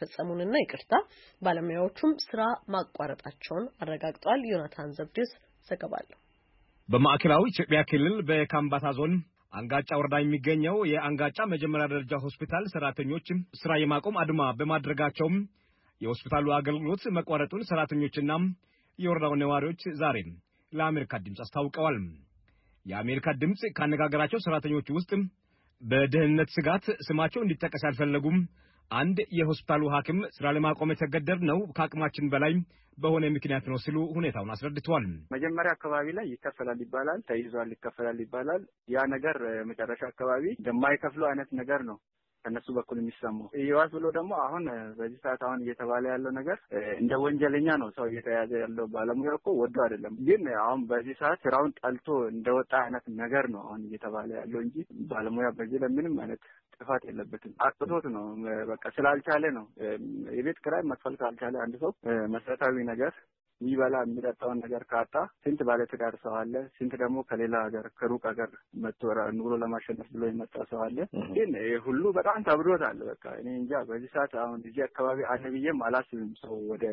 ባለሙያዎቹም ስራ ማቋረጣቸውን አረጋግጠዋል። ዮናታን ዘብዴስ ዘገባል። በማዕከላዊ ኢትዮጵያ ክልል በካምባታ ዞን አንጋጫ ወረዳ የሚገኘው የአንጋጫ መጀመሪያ ደረጃ ሆስፒታል ሰራተኞች ስራ የማቆም አድማ በማድረጋቸው የሆስፒታሉ አገልግሎት መቋረጡን ሰራተኞችና የወረዳው ነዋሪዎች ዛሬ ለአሜሪካ ድምጽ አስታውቀዋል። የአሜሪካ ድምጽ ካነጋገራቸው ሰራተኞች ውስጥ በደህንነት ስጋት ስማቸው እንዲጠቀስ ያልፈለጉም አንድ የሆስፒታሉ ሐኪም ስራ ለማቆም የተገደድነው ከአቅማችን በላይ በሆነ ምክንያት ነው ሲሉ ሁኔታውን አስረድተዋል። መጀመሪያ አካባቢ ላይ ይከፈላል ይባላል፣ ተይዟል ይከፈላል ይባላል። ያ ነገር መጨረሻ አካባቢ እንደማይከፍሉ አይነት ነገር ነው ከነሱ በኩል የሚሰማው። ይዋስ ብሎ ደግሞ አሁን በዚህ ሰዓት አሁን እየተባለ ያለው ነገር እንደ ወንጀለኛ ነው ሰው እየተያዘ ያለው። ባለሙያ እኮ ወዶ አይደለም፣ ግን አሁን በዚህ ሰዓት ስራውን ጠልቶ እንደወጣ አይነት ነገር ነው አሁን እየተባለ ያለው እንጂ ባለሙያ በዚህ ላይ ምንም አይነት ጥፋት የለበትም። አጥቶት ነው በቃ ስላልቻለ ነው። የቤት ኪራይ መክፈል ካልቻለ አንድ ሰው መሰረታዊ ነገር የሚበላ የሚጠጣውን ነገር ካጣ ስንት ባለትዳር ሰው አለ፣ ስንት ደግሞ ከሌላ ሀገር ከሩቅ ሀገር መጥቶ ኑሮ ለማሸነፍ ብሎ የመጣ ሰው አለ። ግን ሁሉ በጣም ተብዶታል። በቃ እኔ እንጃ በዚህ ሰዓት አሁን እዚህ አካባቢ አለ ብዬም አላስብም። ሰው ወደ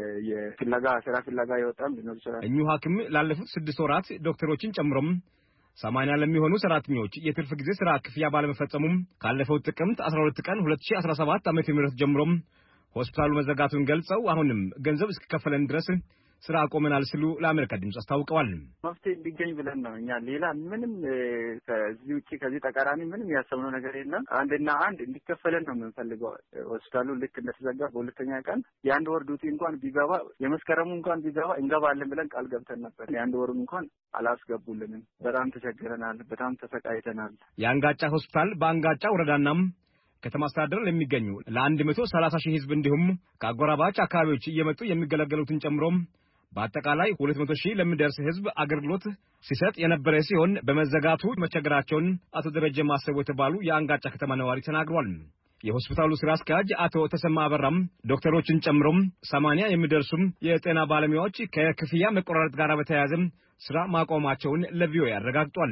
ስራ ፍለጋ ይወጣም ሊኖር ይችላል። እኚሁ ሐኪም ላለፉት 6 ወራት ዶክተሮችን ጨምሮም 80 ለሚሆኑ ሰራተኞች የትርፍ ጊዜ ስራ ክፍያ ባለመፈጸሙም ካለፈው ጥቅምት 12 ቀን 2017 ዓ.ም ጀምሮም ሆስፒታሉ መዘጋቱን ገልጸው አሁንም ገንዘብ እስከከፈለን ድረስ ስራ አቆመናል ሲሉ ለአሜሪካ ድምጽ አስታውቀዋል። መፍትሄ እንዲገኝ ብለን ነው እኛ ሌላ ምንም ከዚህ ውጪ ከዚህ ተቃራኒ ምንም ያሰብነው ነገር የለም። አንድና አንድ እንዲከፈለን ነው የምንፈልገው። ሆስፒታሉ ልክ እንደተዘጋ በሁለተኛ ቀን የአንድ ወር ዱቲ እንኳን ቢገባ የመስከረሙ እንኳን ቢገባ እንገባለን ብለን ቃል ገብተን ነበር። የአንድ ወሩን እንኳን አላስገቡልንም። በጣም ተቸግረናል። በጣም ተሰቃይተናል። የአንጋጫ ሆስፒታል በአንጋጫ ወረዳናም ከተማ አስተዳደር ለሚገኙ ለ130,000 ህዝብ እንዲሁም ከአጎራባች አካባቢዎች እየመጡ የሚገለገሉትን ጨምሮ በአጠቃላይ 200,000 ለሚደርስ ህዝብ አገልግሎት ሲሰጥ የነበረ ሲሆን በመዘጋቱ መቸገራቸውን አቶ ደረጀ ማሰቡ የተባሉ የአንጋጫ ከተማ ነዋሪ ተናግሯል። የሆስፒታሉ ስራ አስኪያጅ አቶ ተሰማ አበራም ዶክተሮችን ጨምሮ 80 የሚደርሱ የጤና ባለሙያዎች ከክፍያ መቆራረጥ ጋር በተያያዘ ስራ ማቆማቸውን ለቪኦኤ አረጋግጧል።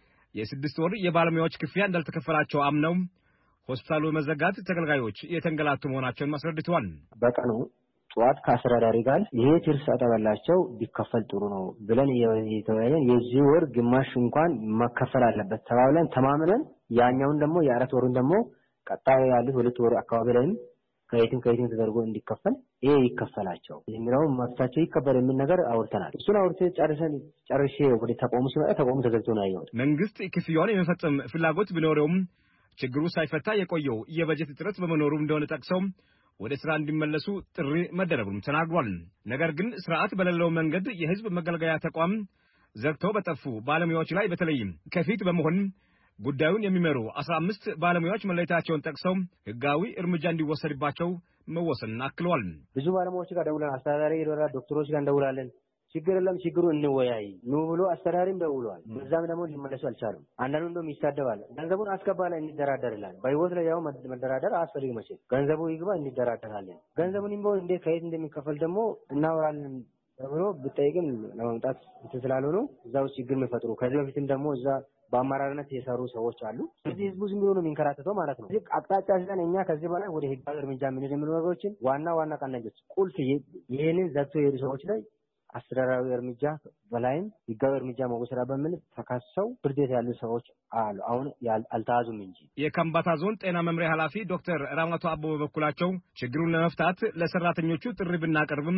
የ6 ወር የባለሙያዎች ክፍያ እንዳልተከፈላቸው አምነው ሆስፒታሉ መዘጋት ተገልጋዮች የተንገላቱ መሆናቸውን አስረድተዋል። በቀኑ ጠዋት ከአስተዳዳሪ ጋር ይሄ ትርፍ አጠበላቸው ቢከፈል ጥሩ ነው ብለን የተወያየን የዚህ ወር ግማሽ እንኳን መከፈል አለበት ተባብለን ተማምነን ያኛውን ደግሞ የ4 ወሩን ደግሞ ቀጣይ ያሉት 2 ወር አካባቢ ላይም ከየትም ተደርጎ እንዲከፈል ይሄ ይከፈላቸው የሚለው መፍታቸው ይከበር የሚል ነገር አውርተናል። እሱን ጨርሼ ወደ ተቋሙ ሲመጣ ተቋሙ ተዘግቶ ነው ያየሁት። መንግስት ክፍያውን የመፈጸም ፍላጎት ቢኖረውም ችግሩ ሳይፈታ የቆየው የበጀት እጥረት በመኖሩ እንደሆነ ጠቅሰው ወደ ስራ እንዲመለሱ ጥሪ መደረጉን ተናግሯል። ነገር ግን ስርዓት በሌለው መንገድ የህዝብ መገልገያ ተቋም ዘግተው በጠፉ ባለሙያዎች ላይ በተለይም ከፊት በመሆን ጉዳዩን የሚመሩ 15 ባለሙያዎች መለየታቸውን ጠቅሰው ህጋዊ እርምጃ እንዲወሰድባቸው መወሰኑን አክለዋል። ብዙ ባለሙያዎች ጋር ደውለን አስተዳዳሪ ይወራ ዶክተሮች ጋር እንደውላለን። ችግር የለም ችግሩ እንወያይ ነው ብሎ አስተዳዳሪም ደውሏል። በዛም ደግሞ ሊመለሱ አልቻሉም። አንዳንዱ እንደውም ይሳደባል። ገንዘቡን አስገባላ እንደራደርላል። በህይወት ላይ ያው መደራደር አስፈልግ መቼ ገንዘቡ ይግባ እንደራደራለን። ገንዘቡን ይምቦ እንዴት ከየት እንደሚከፈል ደግሞ እናወራለን ብሎ ብጠይቅም ለማምጣት ስላልሆነ እዛው ችግር የሚፈጥሩ ከዚህ በፊትም ደግሞ እዛ በአማራርነት የሰሩ ሰዎች አሉ። ስለዚህ ህዝቡ ዝም ብሎ ነው የሚንከራተተው ማለት ነው። እዚህ አቅጣጫ ይዘን እኛ ከዚህ በላይ ወደ ህጋዊ እርምጃ የምንጀምሩ ነገሮችን ዋና ቀናጆች ቁልፍ ይሄንን ዘግቶ የሄዱ ሰዎች ላይ አስተዳደራዊ እርምጃ በላይም ህጋዊ እርምጃ መወሰድ በሚል ተካሰው ፍርድ ቤት ያሉ ሰዎች አሉ። አሁን አልተያዙም እንጂ። የከምባታ ዞን ጤና መምሪያ ኃላፊ ዶክተር ራማቶ አቦ በበኩላቸው ችግሩን ለመፍታት ለሰራተኞቹ ጥሪ ብናቀርብም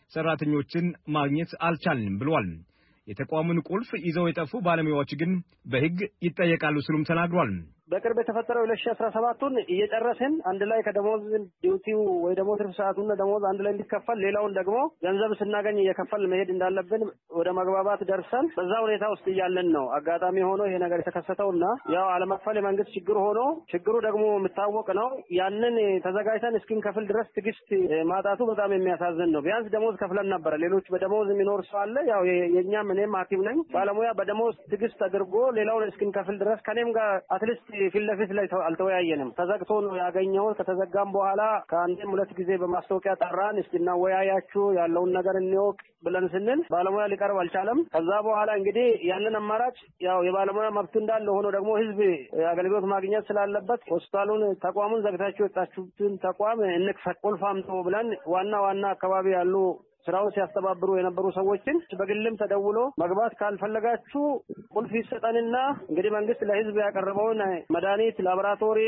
ሰራተኞችን ማግኘት አልቻልንም ብለዋል። የተቋሙን ቁልፍ ይዘው የጠፉ ባለሙያዎች ግን በሕግ ይጠየቃሉ ሲሉም ተናግሯል። በቅርብ የተፈጠረው 2017ን እየጨረስን አንድ ላይ ከደሞዝ ዲዩቲው ወይ ደግሞ ትርፍ ሰዓቱና ደሞዝ አንድ ላይ እንዲከፈል ሌላውን ደግሞ ገንዘብ ስናገኝ እየከፈል መሄድ እንዳለብን ወደ መግባባት ደርሰን በዛ ሁኔታ ውስጥ እያለን ነው አጋጣሚ ሆኖ ይሄ ነገር የተከሰተውና ያው አለመክፈል የመንግስት ችግር ሆኖ ችግሩ ደግሞ የሚታወቅ ነው። ያንን ተዘጋጅተን እስኪንከፍል ድረስ ትግስት ማጣቱ በጣም የሚያሳዝን ነው። ቢያንስ ደሞዝ ከፍለን ነበር። ሌሎች በደሞዝ የሚኖር ሰው አለ። ያው የኛም እኔም ሐኪም ነኝ። ባለሙያ በደሞዝ ትግስት አድርጎ ሌላውን እስኪንከፍል ድረስ ከኔም ጋር አትሊስት ፊት ለፊት ላይ አልተወያየንም። ተዘግቶ ነው ያገኘው። ከተዘጋም በኋላ ከአንድም ሁለት ጊዜ በማስታወቂያ ጠራን። እስቲ እናወያያችሁ ያለውን ነገር እንወቅ ብለን ስንል ባለሙያ ሊቀርብ አልቻለም። ከዛ በኋላ እንግዲህ ያንን አማራጭ ያው የባለሙያ መብት እንዳለ ሆኖ ደግሞ ህዝብ አገልግሎት ማግኘት ስላለበት ሆስፒታሉን ተቋሙን ዘግታችሁ የወጣችሁትን ተቋም እንክፈት ቁልፍ አምጡ ብለን ዋና አካባቢ ያሉ ስራውን ሲያስተባብሩ የነበሩ ሰዎችን በግልም ተደውሎ መግባት ካልፈለጋችሁ ቁልፍ ይሰጠንና እንግዲህ መንግስት ለህዝብ ያቀረበውን መድኃኒት፣ ላቦራቶሪ፣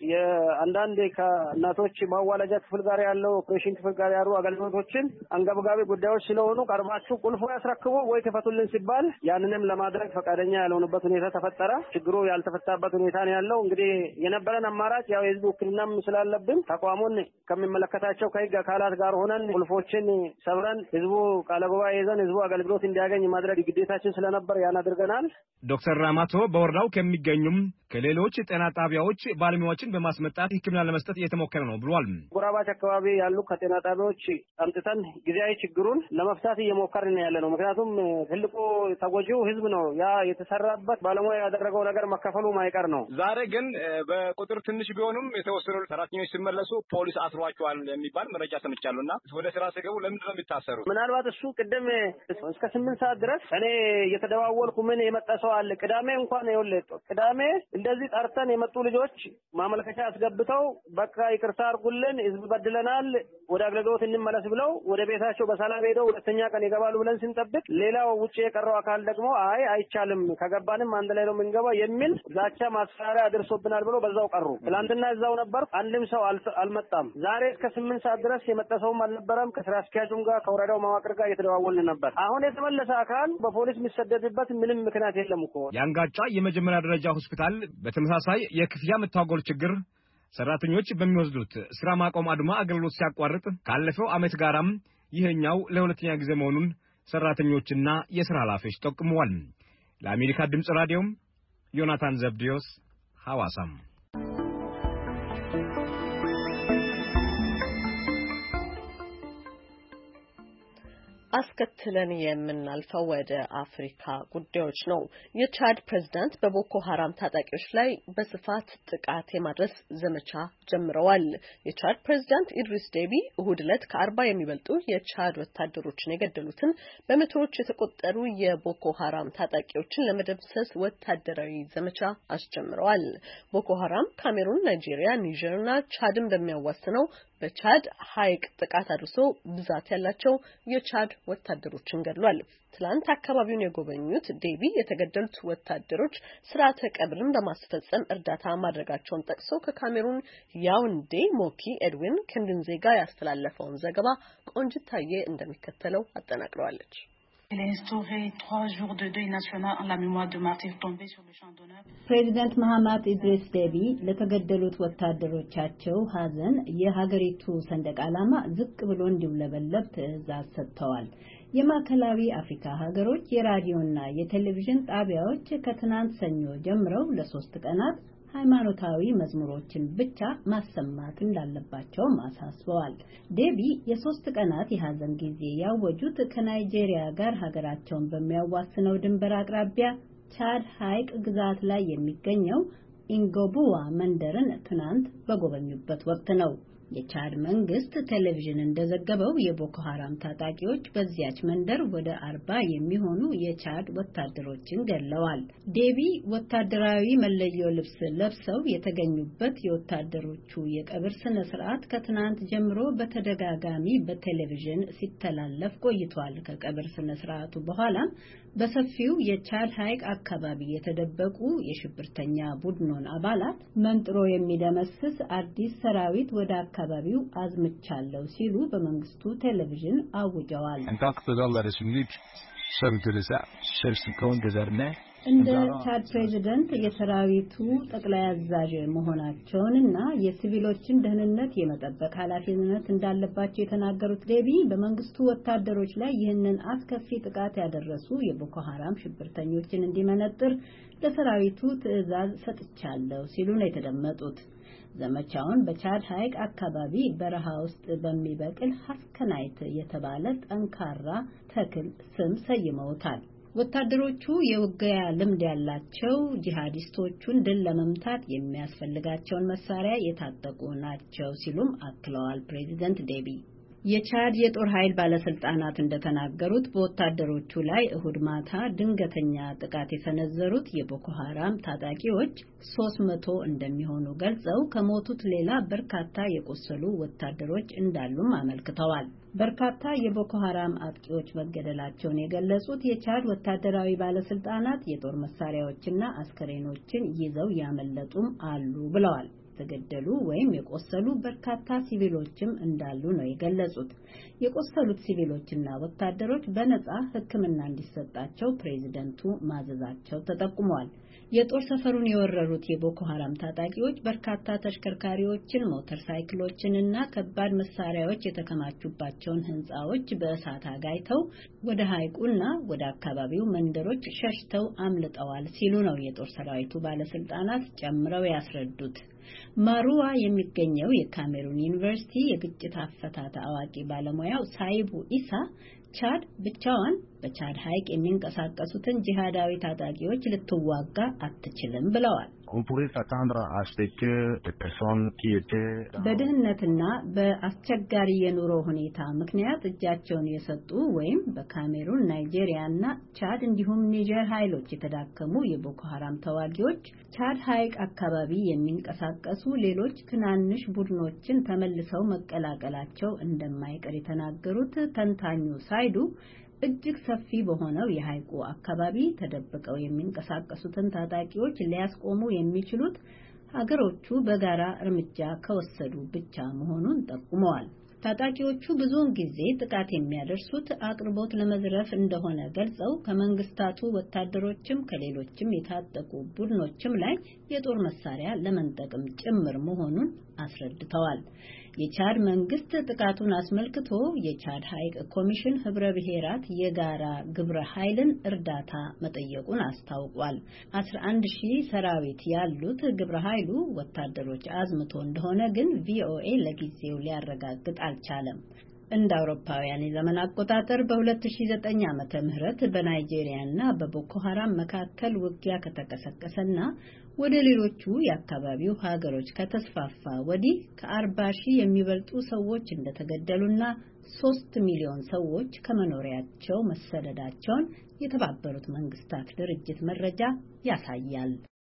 የአንዳንድ ከእናቶች ማዋለጃ ክፍል ጋር ያለው ኦፕሬሽን ክፍል ጋር ያሉ አገልግሎቶችን አንገብጋቢ ጉዳዮች ስለሆኑ ቀርባችሁ ቁልፉ ያስረክቡ ወይ ክፈቱልን ሲባል ያንንም ለማድረግ ፈቃደኛ ያልሆኑበት ሁኔታ ተፈጠረ። ችግሩ ያልተፈታበት ሁኔታ ነው ያለው። እንግዲህ የነበረን አማራጭ ያው የህዝብ ውክልናም ስላለብን ተቋሙን ከሚመለከታቸው ከህግ አካላት ጋር ሆነን ቁልፎችን ሰብረን ህዝቡ ቃለ ጉባኤ ይዘን ህዝቡ አገልግሎት እንዲያገኝ ማድረግ ግዴታችን ስለነበር ያን አድርገናል። ዶክተር ራማቶ በወረዳው ከሚገኙም ከሌሎች ጤና ጣቢያዎች ባለሙያዎችን በማስመጣት ሕክምና ለመስጠት እየተሞከረ ነው ብሏል። ጎራባች አካባቢ ያሉ ከጤና ጣቢያዎች አምጥተን ጊዜያዊ ችግሩን ለመፍታት እየሞከርን ያለ ነው። ምክንያቱም ትልቁ ተጎጂው ህዝብ ነው። ያ የተሰራበት ባለሙያ ያደረገው ነገር መከፈሉ ማይቀር ነው። ዛሬ ግን በቁጥር ትንሽ ቢሆኑም የተወሰኑ ሰራተኞች ሲመለሱ ፖሊስ አስሯቸዋል የሚባል መረጃ ሰምቻለሁና ወደ ስራ ሲገቡ ለምንድን ነው የሚታሰሩት? ምናልባት እሱ ቅድም እስከ 8 ሰዓት ድረስ እኔ እየተደዋወልኩ ምን የመጣ ሰው አለ። ቅዳሜ እንኳን ይኸውልህ ቅዳሜ እንደዚህ ጠርተን የመጡ ልጆች ማመልከቻ አስገብተው በቃ ይቅርታ አድርጉልን ህዝብ በድለናል ወደ አገልግሎት እንመለስ ብለው ወደ ቤታቸው በሰላም ሄደው ሁለተኛ ቀን ይገባሉ ብለን ስንጠብቅ ሌላው ውጪ የቀረው አካል ደግሞ አይቻልም ከገባንም አንድ ላይ ነው የምንገባው የሚል ዛቻ ማስፈራሪያ አድርሶብናል ብሎ በዛው ቀሩ። ትናንትና እዛው ነበር። አንድም ሰው አልመጣም። ዛሬ እስከ 8 ሰዓት ድረስ የመጣ ሰውም አልነበረም። ከስራ አስኪያጁም ጋር ከወረዳው መዋቅር ጋር እየተደዋወልን ነበር። አሁን የተመለሰ አካል በፖሊስ የሚሰደድበት ምንም ምክንያት የለም እኮ። የአንጋጫ የመጀመሪያ ደረጃ ሆስፒታል በተመሳሳይ የክፍያ መታጎል ችግር ሰራተኞች በሚወስዱት ስራ ማቆም አድማ አገልግሎት ሲያቋርጥ ካለፈው ዓመት ጋራም ይሄኛው ለሁለተኛ ጊዜ መሆኑን ሰራተኞችና የሥራ ኃላፊዎች ጠቁመዋል። ለአሜሪካ ድምጽ ራዲዮም ዮናታን ዘብዲዮስ ሐዋሳም። አስከትለን የምናልፈው ወደ አፍሪካ ጉዳዮች ነው። የቻድ ፕሬዝዳንት በቦኮ ሐራም ታጣቂዎች ላይ በስፋት ጥቃት የማድረስ ዘመቻ ጀምረዋል። የቻድ ፕሬዝዳንት ኢድሪስ ዴቢ እሁድ ዕለት ከ40 የሚበልጡ የቻድ ወታደሮችን የገደሉትን በመቶዎች የተቆጠሩ የቦኮ ሐራም ታጣቂዎችን ለመደምሰስ ወታደራዊ ዘመቻ አስጀምረዋል። ቦኮ ሐራም ካሜሩን፣ ናይጄሪያ፣ ኒጀርና ቻድን በሚያዋስነው በቻድ ሐይቅ ጥቃት አድርሶ ብዛት ያላቸው የቻድ ወታደሮችን ገድሏል። ትላንት አካባቢውን የጎበኙት ዴቢ የተገደሉት ወታደሮች ስርዓተ ቀብርን በማስፈጸም እርዳታ ማድረጋቸውን ጠቅሶ ከካሜሩን ያውንዴ ሞኪ ኤድዊን ከንድንዜጋ ያስተላለፈውን ዘገባ ቆንጅታዬ እንደሚከተለው አጠናቅረዋለች። ፕሬዚዳንት መሐማት ኢድሪስ ዴቢ ለተገደሉት ወታደሮቻቸው ሐዘን የሀገሪቱ ሰንደቅ ዓላማ ዝቅ ብሎ እንዲውለበለብ ትዕዛዝ ሰጥተዋል። የማዕከላዊ አፍሪካ ሀገሮች የራዲዮና የቴሌቪዥን ጣቢያዎች ከትናንት ሰኞ ጀምረው ለ3 ቀናት ሃይማኖታዊ መዝሙሮችን ብቻ ማሰማት እንዳለባቸውም አሳስበዋል። ዴቢ የ3 ቀናት የሐዘን ጊዜ ያወጁት ከናይጄሪያ ጋር ሀገራቸውን በሚያዋስነው ድንበር አቅራቢያ ቻድ ሐይቅ ግዛት ላይ የሚገኘው ኢንጎቡዋ መንደርን ትናንት በጎበኙበት ወቅት ነው። የቻድ መንግስት ቴሌቪዥን እንደዘገበው የቦኮ ሐራም ታጣቂዎች በዚያች መንደር ወደ 40 የሚሆኑ የቻድ ወታደሮችን ገድለዋል። ዴቢ ወታደራዊ መለዮ ልብስ ለብሰው የተገኙበት የወታደሮቹ የቀብር ስነ ስርዓት ከትናንት ጀምሮ በተደጋጋሚ በቴሌቪዥን ሲተላለፍ ቆይቷል። ከቀብር ስነ ስርዓቱ በኋላም በሰፊው የቻድ ሐይቅ አካባቢ የተደበቁ የሽብርተኛ ቡድኑን አባላት መንጥሮ የሚደመስስ አዲስ ሰራዊት ወደ በአካባቢው አዝምቻለሁ ሲሉ በመንግስቱ ቴሌቪዥን አውጀዋል። እንደ ቻድ ፕሬዚደንት የሰራዊቱ ጠቅላይ አዛዥ መሆናቸውንና የሲቪሎችን ደህንነት የመጠበቅ ኃላፊነት እንዳለባቸው የተናገሩት ዴቢ በመንግስቱ ወታደሮች ላይ ይህንን አስከፊ ጥቃት ያደረሱ የቦኮ ሐራም ሽብርተኞችን እንዲመነጥር ለሰራዊቱ ትዕዛዝ ሰጥቻለሁ ሲሉ ነው የተደመጡት። ዘመቻውን በቻድ ሐይቅ አካባቢ በረሃ ውስጥ በሚበቅል ሀስከናይት የተባለ ጠንካራ ተክል ስም ሰይመውታል። ወታደሮቹ የውጊያ ልምድ ያላቸው ጂሃዲስቶቹን ድል ለመምታት የሚያስፈልጋቸውን መሳሪያ የታጠቁ ናቸው ሲሉም አክለዋል ፕሬዚደንት ዴቢ። የቻድ የጦር ኃይል ባለስልጣናት እንደተናገሩት በወታደሮቹ ላይ እሁድ ማታ ድንገተኛ ጥቃት የሰነዘሩት የቦኮ ሐራም ታጣቂዎች 300 እንደሚሆኑ ገልጸው ከሞቱት ሌላ በርካታ የቆሰሉ ወታደሮች እንዳሉም አመልክተዋል። በርካታ የቦኮ ሐራም አጥቂዎች መገደላቸውን የገለጹት የቻድ ወታደራዊ ባለስልጣናት የጦር መሳሪያዎችና አስከሬኖችን ይዘው ያመለጡም አሉ ብለዋል። የተገደሉ ወይም የቆሰሉ በርካታ ሲቪሎችም እንዳሉ ነው የገለጹት። የቆሰሉት ሲቪሎችና ወታደሮች በነጻ ሕክምና እንዲሰጣቸው ፕሬዝደንቱ ማዘዛቸው ተጠቁሟል። የጦር ሰፈሩን የወረሩት የቦኮ ሐራም ታጣቂዎች በርካታ ተሽከርካሪዎችን፣ ሞተር ሳይክሎችንና ከባድ መሳሪያዎች የተከማቹባቸውን ህንጻዎች በእሳት አጋይተው ወደ ሐይቁና ወደ አካባቢው መንደሮች ሸሽተው አምልጠዋል ሲሉ ነው የጦር ሰራዊቱ ባለስልጣናት ጨምረው ያስረዱት። ማሩዋ የሚገኘው የካሜሩን ዩኒቨርሲቲ የግጭት አፈታት አዋቂ ባለሙያው ሳይቡ ኢሳ ቻድ ብቻዋን በቻድ ሐይቅ የሚንቀሳቀሱትን ጂሃዳዊ ታጣቂዎች ልትዋጋ አትችልም ብለዋል። በድህነትና በአስቸጋሪ የኑሮ ሁኔታ ምክንያት እጃቸውን የሰጡ ወይም በካሜሩን፣ ናይጄሪያና ቻድ እንዲሁም ኒጀር ኃይሎች የተዳከሙ የቦኮ ሐራም ተዋጊዎች ቻድ ሐይቅ አካባቢ የሚንቀሳቀሱ ሌሎች ትናንሽ ቡድኖችን ተመልሰው መቀላቀላቸው እንደማይቀር የተናገሩት ተንታኙ ሳይዱ እጅግ ሰፊ በሆነው የሐይቁ አካባቢ ተደብቀው የሚንቀሳቀሱትን ታጣቂዎች ሊያስቆሙ የሚችሉት ሀገሮቹ በጋራ እርምጃ ከወሰዱ ብቻ መሆኑን ጠቁመዋል። ታጣቂዎቹ ብዙውን ጊዜ ጥቃት የሚያደርሱት አቅርቦት ለመዝረፍ እንደሆነ ገልጸው ከመንግስታቱ ወታደሮችም ከሌሎችም የታጠቁ ቡድኖችም ላይ የጦር መሳሪያ ለመንጠቅም ጭምር መሆኑን አስረድተዋል። የቻድ መንግስት ጥቃቱን አስመልክቶ የቻድ ሐይቅ ኮሚሽን ህብረ ብሔራት የጋራ ግብረ ኃይልን እርዳታ መጠየቁን አስታውቋል። 11,000 ሰራዊት ያሉት ግብረ ኃይሉ ወታደሮች አዝምቶ እንደሆነ ግን ቪኦኤ ለጊዜው ሊያረጋግጥ አልቻለም። እንደ አውሮፓውያን የዘመን አቆጣጠር በ2009 ዓመተ ምህረት በናይጄሪያና በቦኮ ሐራም መካከል ውጊያ ከተቀሰቀሰና ወደ ሌሎቹ የአካባቢው ሀገሮች ከተስፋፋ ወዲህ ከ40,000 የሚበልጡ ሰዎች እንደተገደሉና 3 ሚሊዮን ሰዎች ከመኖሪያቸው መሰደዳቸውን የተባበሩት መንግስታት ድርጅት መረጃ ያሳያል።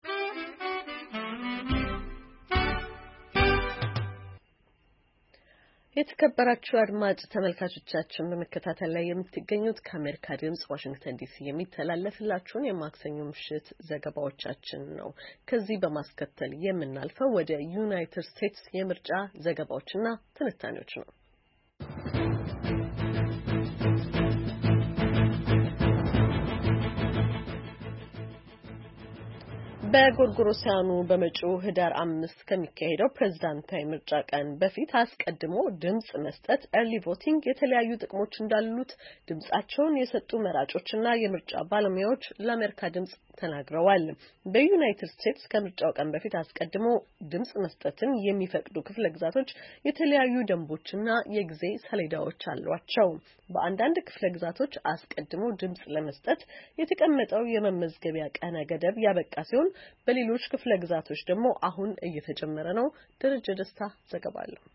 የተከበራችሁ አድማጭ ተመልካቾቻችን በመከታተል ላይ የምትገኙት ከአሜሪካ ድምጽ ዋሽንግተን ዲሲ የሚተላለፍላችሁን የማክሰኞ ምሽት ዘገባዎቻችን ነው። ከዚህ በማስከተል የምናልፈው ወደ ዩናይትድ ስቴትስ የምርጫ ዘገባዎችና ትንታኔዎች ነው። በጎርጎሮሳውያኑ በመጪው ህዳር 5 ከሚካሄደው ፕሬዝዳንታዊ ምርጫ ቀን በፊት አስቀድሞ ድምጽ መስጠት ኤርሊ ቮቲንግ የተለያዩ ጥቅሞች እንዳሉት ድምጻቸውን የሰጡ መራጮችና የምርጫ ባለሙያዎች ለአሜሪካ ድምጽ ተናግረዋል። በዩናይትድ ስቴትስ ከምርጫው ቀን በፊት አስቀድሞ ድምጽ መስጠትን የሚፈቅዱ ክፍለ ግዛቶች የተለያዩ ደንቦችና የጊዜ ሰሌዳዎች አሏቸው። በአንዳንድ ክፍለ ግዛቶች አስቀድሞ ድምጽ ለመስጠት የተቀመጠው የመመዝገቢያ ቀነ ገደብ ያበቃ ሲሆን በሌሎች ክፍለ ግዛቶች ደግሞ አሁን እየተጀመረ ነው። ደረጀ ደስታ ዘገባ አለው።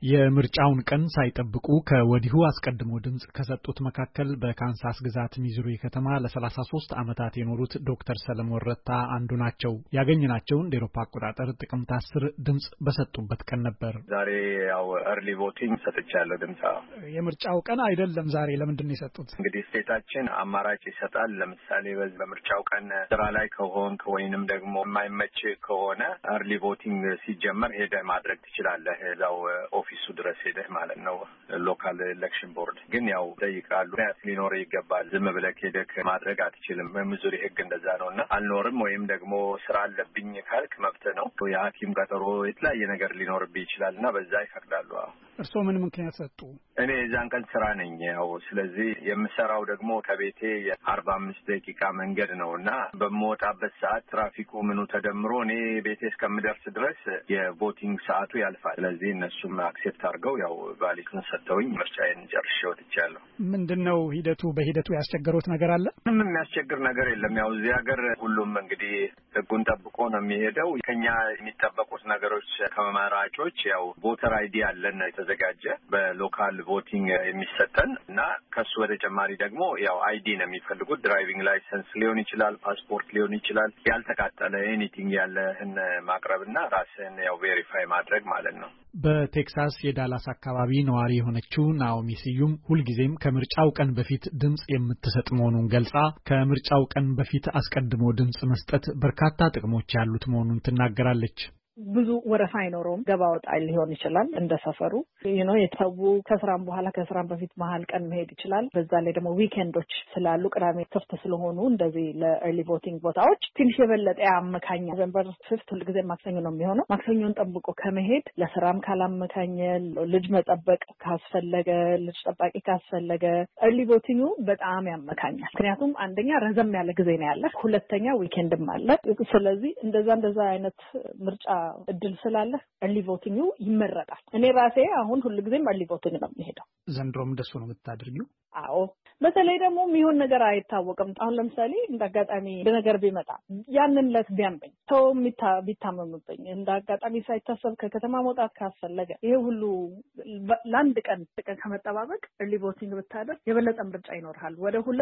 የምርጫውን ቀን ሳይጠብቁ ከወዲሁ አስቀድሞ ድምጽ ከሰጡት መካከል በካንሳስ ግዛት ሚዙሪ ከተማ ለ33 ዓመታት የኖሩት ዶክተር ሰለሞን ረታ አንዱ ናቸው። ያገኘናቸው እንደ አውሮፓ አቆጣጠር ጥቅምት 10 ድምጽ በሰጡበት ቀን ነበር። ዛሬ ያው early voting ሰጥቻለሁ ድምጽ። የምርጫው ቀን አይደለም ዛሬ። ለምንድን ነው የሰጡት? እንግዲህ ስቴታችን አማራጭ ይሰጣል። ለምሳሌ በምርጫው ቀን ስራ ላይ ከሆንክ ወይንም ደግሞ የማይመች ከሆነ early voting ሲጀመር ሄደህ ማድረግ ትችላለህ። እዛው ኦፊሱ ድረስ ሄደህ ማለት ነው። ሎካል ኤሌክሽን ቦርድ ግን ያው ጠይቃሉ። ሊኖር ይገባል። ዝም ብለህ ሄደህ ማድረግ አትችልም። በሚዙሪ ህግ እንደዛ ነውና አልኖርም ወይም ደግሞ ስራ አለብኝ ካልክ መብት ነው። የሐኪም ቀጠሮ የተለያየ ነገር ሊኖርብህ ይችላልና በዛ ይፈቅዳሉ። እርስዎ ምን ምክንያት ሰጡ? እኔ የዛን ቀን ስራ ነኝ። ያው ስለዚህ የምሰራው ደግሞ ከቤቴ የ45 ደቂቃ መንገድ ነውና በመወጣበት ሰዓት ትራፊኩ ምኑ ተደምሮ እኔ ቤቴ እስከምደርስ ድረስ የቮቲንግ ሰዓቱ ያልፋል። ስለዚህ እነሱም አክሴፕት አድርገው ያው ቫሊቱን ሰጥተውኝ ምርጫዬን ጨርሼ ወጥቻለሁ። ምንድነው ሂደቱ? በሂደቱ ያስቸገሩት ነገር አለ? ምንም የሚያስቸግር ነገር የለም። ያው እዚህ ሀገር ሁሉም እንግዲህ ህጉን ጠብቆ ነው የሚሄደው። ከኛ የሚጠበቁት ነገሮች ከመራጮች ያው ቮተር አይዲ አለን የተዘጋጀ በሎካል ቮቲንግ የሚሰጠን እና ከሱ በተጨማሪ ደግሞ ያው አይዲ ነው የሚፈልጉት። ድራይቪንግ ላይሰንስ ሊሆን ይችላል፣ ፓስፖርት ሊሆን ይችላል። ያልተቃጠለ ኤኒቲንግ ያለህን ማቅረብና ራስህን ያው ቬሪፋይ ማድረግ ማለት ነው። በቴክሳስ የዳላስ አካባቢ ነዋሪ የሆነችው ናኦሚ ስዩም ሁልጊዜም ከምርጫው ቀን በፊት ድምጽ የምትሰጥ መሆኑን ገልጻ ከምርጫው ቀን በፊት አስቀድሞ ድምጽ መስጠት በርካታ ጥቅሞች ያሉት መሆኑን ትናገራለች። ብዙ ወረፋ አይኖረውም። ገባ ወጣ ሊሆን ይችላል እንደ ሰፈሩ የተሰው ከስራም በኋላ ከስራም በፊት መሀል ቀን መሄድ ይችላል። በዛ ላይ ደግሞ ዊኬንዶች ስላሉ ቅዳሜ ክፍት ስለሆኑ እንደዚህ ለኤርሊ ቮቲንግ ቦታዎች ትንሽ የበለጠ ያመካኛ። ኖቬምበር 5 ሁልጊዜ ማክሰኞ ነው የሚሆነው። ማክሰኞን ጠብቆ ከመሄድ ለስራም ካላመካኘ ልጅ መጠበቅ ካስፈለገ ልጅ ጠባቂ ካስፈለገ ኤርሊ ቮቲንጉ በጣም ያመካኛል። ምክንያቱም አንደኛ ረዘም ያለ ጊዜ ነው ያለ፣ ሁለተኛ ዊኬንድም አለ። ስለዚህ እንደዛ አይነት ምርጫ እድል ስላለ ኤርሊ ቮቲንግ ይመረጣል። እኔ ራሴ አሁን ሁልጊዜም ኤርሊ ቮቲንግ ነው የሚሄደው። ዘንድሮም እንደሱ ነው የምታደርጊው? አዎ። በተለይ ደግሞ የሚሆን ነገር አይታወቅም። አሁን ለምሳሌ እንዳጋጣሚ ነገር ቢመጣ ያንን ለት ቢያምበኝ ሰው ቢታመምብኝ እንዳጋጣሚ ሳይታሰብ ከከተማ መውጣት ካስፈለገ ይሄ ሁሉ ለአንድ ቀን ከመጠባበቅ ኤርሊ ቮቲንግ ብታደርግ የበለጠ ምርጫ ይኖርሃል።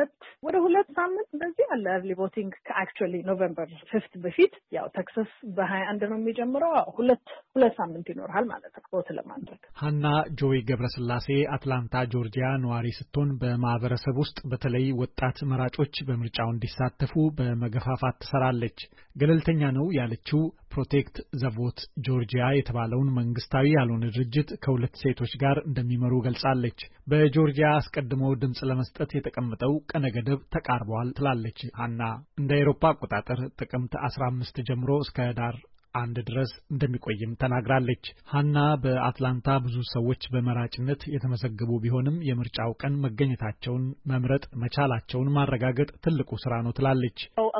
ወደ ሁለት ሳምንት እንደዚህ አለ ኤርሊ ቮቲንግ ከአክቹዋሊ ኖቬምበር 5 በፊት ያው ቴክሳስ በ21 ነው የሚጀምረው። ሁለት ሳምንት ይኖርሃል ማለት ነው ቮት ለማድረግ። ሀና ጆይ ገብረስላሴ አትላንታ ጆርጂያ ነዋሪ ስትሆን በማህበረሰብ ውስጥ በተለይ ወጣት መራጮች በምርጫው እንዲሳተፉ በመገፋፋት ትሰራለች። ገለልተኛ ነው ያለችው ፕሮቴክት ዘ ቮት ጆርጂያ የተባለውን መንግስታዊ ያልሆነ ድርጅት ከሁለት ሴቶች ጋር እንደሚመሩ ገልጻለች። በጆርጂያ አስቀድሞ ድምጽ ለመስጠት የተቀመጠው ቀነ ገደብ ተቃርቧል ትላለች ሀና። እንደ አውሮፓ አቆጣጠር ጥቅምት 15 ጀምሮ እስከ ዳር 1 ድረስ እንደሚቆይም ተናግራለች። ሀና በአትላንታ ብዙ ሰዎች በመራጭነት የተመዘገቡ ቢሆንም የምርጫው ቀን መገኘታቸውን መምረጥ መቻላቸውን ማረጋገጥ ትልቁ ስራ ነው ትላለች።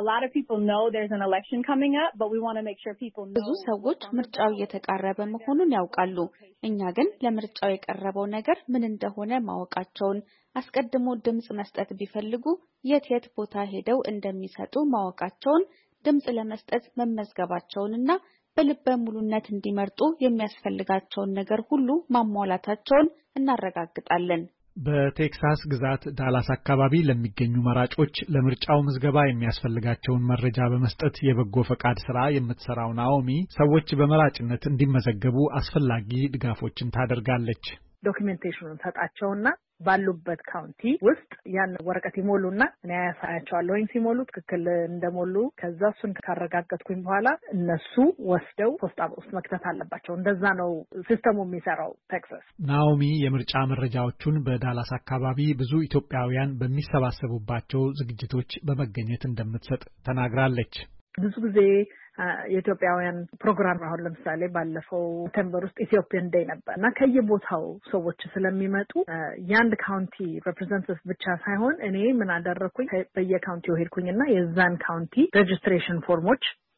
ብዙ ሰዎች ምርጫው እየተቃረበ መሆኑን ያውቃሉ። እኛ ግን ለምርጫው የቀረበው ነገር ምን እንደሆነ ማወቃቸውን፣ አስቀድሞ ድምጽ መስጠት ቢፈልጉ የት ቦታ ሄደው እንደሚሰጡ ማወቃቸውን፣ ድምጽ ለመስጠት መመዝገባቸውንና በልበ ሙሉነት እንዲመርጡ የሚያስፈልጋቸውን ነገር ሁሉ ማሟላታቸውን እናረጋግጣለን። በቴክሳስ ግዛት ዳላስ አካባቢ ለሚገኙ መራጮች ለምርጫው ምዝገባ የሚያስፈልጋቸውን መረጃ በመስጠት የበጎ ፈቃድ ስራ የምትሰራው ናኦሚ ሰዎች በመራጭነት እንዲመዘገቡ አስፈላጊ ድጋፎችን ታደርጋለች። ዶክመንቴሽኑን ሰጣቸውና ባሉበት ካውንቲ ውስጥ ያን ወረቀት ይሞሉና እኔ ያሳያቸዋለሁኝ ሲሞሉ ትክክል እንደሞሉ። ከዛ እሱን ካረጋገጥኩኝ በኋላ እነሱ ወስደው ፖስታ ውስጥ መክተት አለባቸው። እንደዛ ነው ሲስተሙ የሚሰራው ቴክሳስ። ናኦሚ የምርጫ መረጃዎቹን በዳላስ አካባቢ ብዙ ኢትዮጵያውያን በሚሰባሰቡባቸው ዝግጅቶች በመገኘት እንደምትሰጥ ተናግራለች። ብዙ ጊዜ የኢትዮጵያውያን ፕሮግራም አሁን ለምሳሌ ባለፈው ሴፕቴምበር ውስጥ ኢትዮጵያን ዴይ ነበር እና ከየቦታው ሰዎች ስለሚመጡ የአንድ ካውንቲ ሪፕሬዘንታቲቭ ብቻ ሳይሆን እኔ ምን አደረኩኝ በየካውንቲው ሄድኩኝና የዛን ካውንቲ ሬጅስትሬሽን ፎርሞች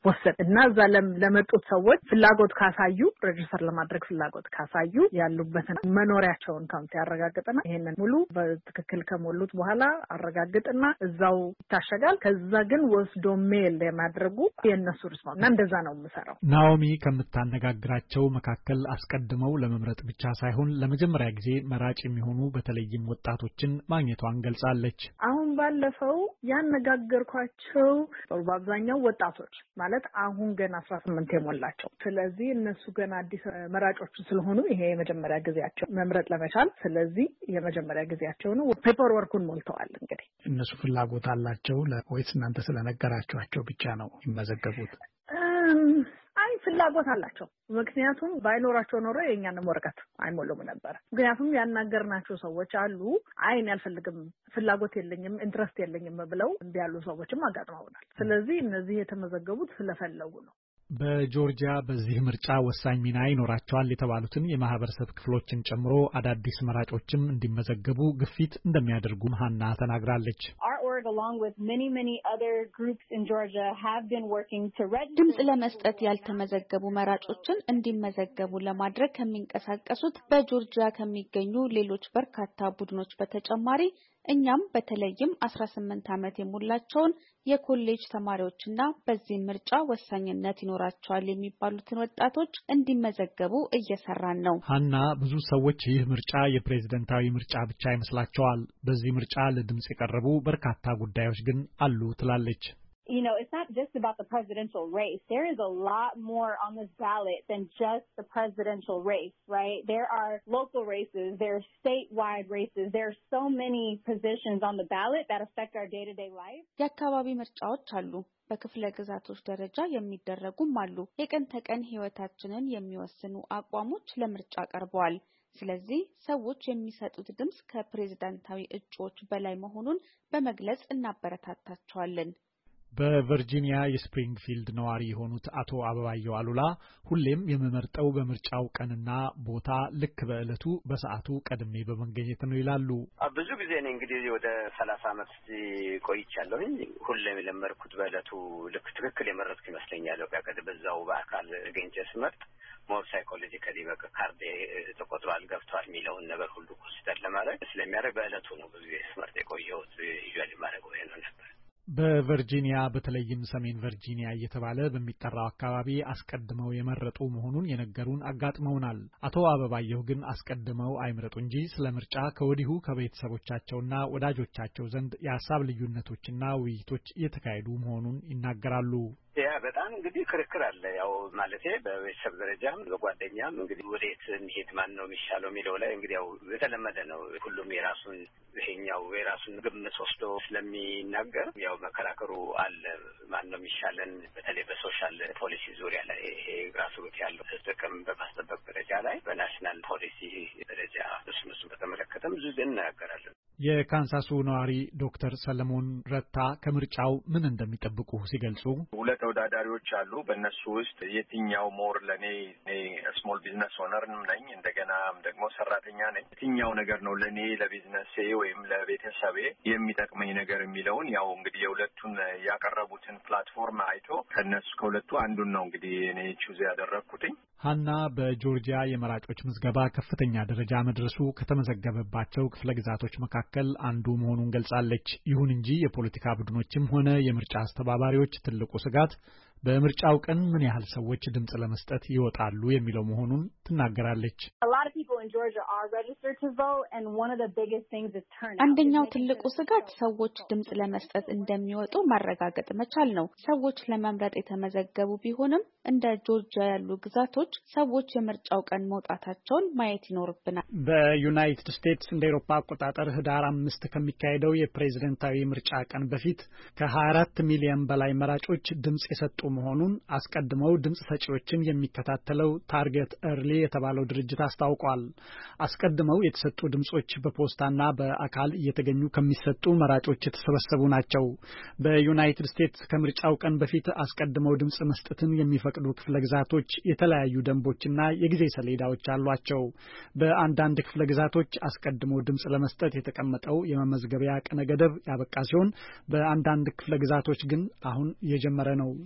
ወሰድ እና እዛ ለመጡት ሰዎች ፍላጎት ካሳዩ ሬጅስተር ለማድረግ ፍላጎት ካሳዩ ያሉበትን መኖሪያቸውን ካውንት ያረጋግጥና ይሄንን ሙሉ በትክክል ከሞሉት በኋላ አረጋግጥና እዛው ይታሸጋል። ከዛ ግን ወስዶ ሜል የማድረጉ የነሱ ሪስፖንስ እና እንደዛ ነው የምሰራው። ናኦሚ ከምታነጋግራቸው መካከል አስቀድመው ለመምረጥ ብቻ ሳይሆን ለመጀመሪያ ጊዜ መራጭ የሚሆኑ በተለይም ወጣቶችን ማግኘቷን ገልጻለች። አሁን ባለፈው ያነጋገርኳቸው በአብዛኛው ወጣቶች ማለት አሁን ገና 18 የሞላቸው ስለዚህ እነሱ ገና አዲስ መራጮች ስለሆኑ ይሄ የመጀመሪያ ጊዜያቸው መምረጥ ለመቻል ስለዚህ የመጀመሪያ ጊዜያቸው ነው። ፔፐር ወርኩን ሞልተዋል። እንግዲህ እነሱ ፍላጎት አላቸው ወይስ እናንተ ስለነገራችኋቸው ብቻ ነው ይመዘገቡት? አይ ፍላጎት አላቸው። ምክንያቱም ባይኖራቸው ኖሮ የኛንም ወረቀት አይሞሉም ነበር። ምክንያቱም ያናገርናቸው ሰዎች አሉ አይን ያልፈልግም ፍላጎት የለኝም ኢንትረስት የለኝም ብለው እምቢ ያሉ ሰዎችም አጋጥመውናል። ስለዚህ እነዚህ የተመዘገቡት ስለፈለጉ ነው። በጆርጂያ በዚህ ምርጫ ወሳኝ ሚና ይኖራቸዋል የተባሉትን የማህበረሰብ ክፍሎችን ጨምሮ አዳዲስ መራጮችም እንዲመዘገቡ ግፊት እንደሚያደርጉ ሀና ተናግራለች። ድምጽ ለመስጠት ያልተመዘገቡ መራጮችን እንዲመዘገቡ ለማድረግ ከሚንቀሳቀሱት በጆርጂያ ከሚገኙ ሌሎች በርካታ ቡድኖች በተጨማሪ እኛም በተለይም 18 ዓመት የሞላቸውን የኮሌጅ ተማሪዎችና በዚህ ምርጫ ወሳኝነት ይኖራቸዋል የሚባሉትን ወጣቶች እንዲመዘገቡ እየሰራን ነው። ሀና ብዙ ሰዎች ይህ ምርጫ የፕሬዝዳንታዊ ምርጫ ብቻ ይመስላቸዋል። በዚህ ምርጫ ለድምጽ የቀረቡ በርካታ ጉዳዮች ግን አሉ ትላለች። It's not just about the presidential race. There is a lot more on this ballot than just the presidential race, right? There are local races, there are statewide races. There are so many positions on the ballot that affect our day-to-day life. የአካባቢ ምርጫዎች አሉ። በክፍለ ግዛቶች ደረጃ የሚደረጉም አሉ። የቀን ተቀን ህይወታችንን የሚወስኑ አቋሞች ለምርጫ ቀርበዋል። ስለዚህ ሰዎች የሚሰጡት ድምጽ ከፕሬዝዳንታዊ እጩዎች በላይ መሆኑን በመግለጽ እናበረታታቸዋለን። በቨርጂኒያ የስፕሪንግፊልድ ነዋሪ የሆኑት አቶ አበባየው አሉላ ሁሌም የምመርጠው በምርጫው ቀንና ቦታ ልክ በእለቱ በሰዓቱ ቀድሜ በመገኘት ነው ይላሉ። ብዙ ጊዜ እኔ እንግዲህ ወደ 30 ዓመት ቆይቻለሁኝ። ሁሌም የለመድኩት በእለቱ ልክ ትክክል የመረጥኩ ይመስለኛል። በዛው በአካል ገኝቼ ስመርጥ ሞር ሳይኮሎጂካሊ በቃ ካርዴ ተቆጥሯል ገብቷል የሚለውን ነገር ሁሉ ኮንሲደር ለማድረግ ስለሚያደርግ በእለቱ ነው ብዙ ጊዜ ስመርጥ የቆየሁት። ዩዥዋሊ ማድረግ ወይ ነው ነበር። በቨርጂኒያ በተለይም ሰሜን ቨርጂኒያ እየተባለ በሚጠራው አካባቢ አስቀድመው የመረጡ መሆኑን የነገሩን አጋጥመውናል። አቶ አበባየሁ ግን አስቀድመው አይምረጡ እንጂ ስለ ምርጫ ከወዲሁ ከቤተሰቦቻቸውና ወዳጆቻቸው ዘንድ የሀሳብ ልዩነቶችና ውይይቶች እየተካሄዱ መሆኑን ይናገራሉ። ያ በጣም እንግዲህ ክርክር አለ። ያው ማለቴ በቤተሰብ ደረጃም በጓደኛም እንግዲህ ወዴት እንሄድ ማን ነው የሚሻለው የሚለው ላይ እንግዲህ ያው የተለመደ ነው። ሁሉም የራሱን ይሄኛው የራሱን ግምት ወስዶ ስለሚናገር ያው መከራከሩ አለ። ማን ነው የሚሻለን በተለይ በሶሻል ፖሊሲ ዙሪያ ላይ ይሄ ግራስሩት ያለው ጥቅም በማስጠበቅ ደረጃ ላይ በናሽናል ፖሊሲ ደረጃ እሱን በተመለከተ ብዙ ጊዜ እናገራለን። የካንሳሱ ነዋሪ ዶክተር ሰለሞን ረታ ከምርጫው ምን እንደሚጠብቁ ሲገልጹ ሁለት ተወዳዳሪዎች አሉ። በእነሱ ውስጥ የትኛው ሞር ለኔ ስሞል ቢዝነስ ኦነር ነኝ እንደገናም ደግሞ ሰራተኛ ነኝ የትኛው ነገር ነው ለኔ ለቢዝነሴ ወይም ለቤተሰቤ የሚጠቅመኝ ነገር የሚለውን ያው እንግዲህ የሁለቱን ያቀረቡትን ፕላትፎርም አይቶ ከነሱ ከሁለቱ አንዱን ነው እንግዲህ እኔ ቹዝ ያደረኩትኝ። ሀና በጆርጂያ የመራጮች ምዝገባ ከፍተኛ ደረጃ መድረሱ ከተመዘገበባቸው ክፍለ ግዛቶች መካከል አንዱ መሆኑን ገልጻለች። ይሁን እንጂ የፖለቲካ ቡድኖችም ሆነ የምርጫ አስተባባሪዎች ትልቁ ስጋት በምርጫው ቀን ምን ያህል ሰዎች ድምጽ ለመስጠት ይወጣሉ የሚለው መሆኑን ትናገራለች። አንደኛው ትልቁ ስጋት ሰዎች ድምጽ ለመስጠት እንደሚወጡ ማረጋገጥ መቻል ነው። ሰዎች ለመምረጥ የተመዘገቡ ቢሆንም እንደ ጆርጂያ ያሉ ግዛቶች ሰዎች የምርጫው ቀን መውጣታቸውን ማየት ይኖርብናል። በዩናይትድ ስቴትስ እንደ አውሮፓ አቆጣጠር ህዳር 5 ከሚካሄደው የፕሬዝዳንታዊ ምርጫ ቀን በፊት ከ24 ሚሊዮን በላይ መራጮች ድምጽ የሰጡ መሆኑን አስቀድመው ድምጽ ሰጪዎችን የሚከታተለው ታርጌት ኤርሊ የተባለው ድርጅት አስታውቋል። አስቀድመው የተሰጡ ድምጾች በፖስታና በአካል እየተገኙ ከሚሰጡ መራጮች የተሰበሰቡ ናቸው። በዩናይትድ ስቴትስ ከምርጫው ቀን በፊት አስቀድመው ድምጽ መስጠትን የሚፈቅዱ ክፍለ ግዛቶች የተለያዩ ደንቦችና የጊዜ ሰሌዳዎች አሏቸው። በአንዳንድ ክፍለ ግዛቶች አስቀድመው ድምጽ ለመስጠት የተቀመጠው የመመዝገቢያ ቀነ ገደብ ያበቃ ሲሆን በአንዳንድ ክፍለ ግዛቶች ግን አሁን እየጀመረ ነው።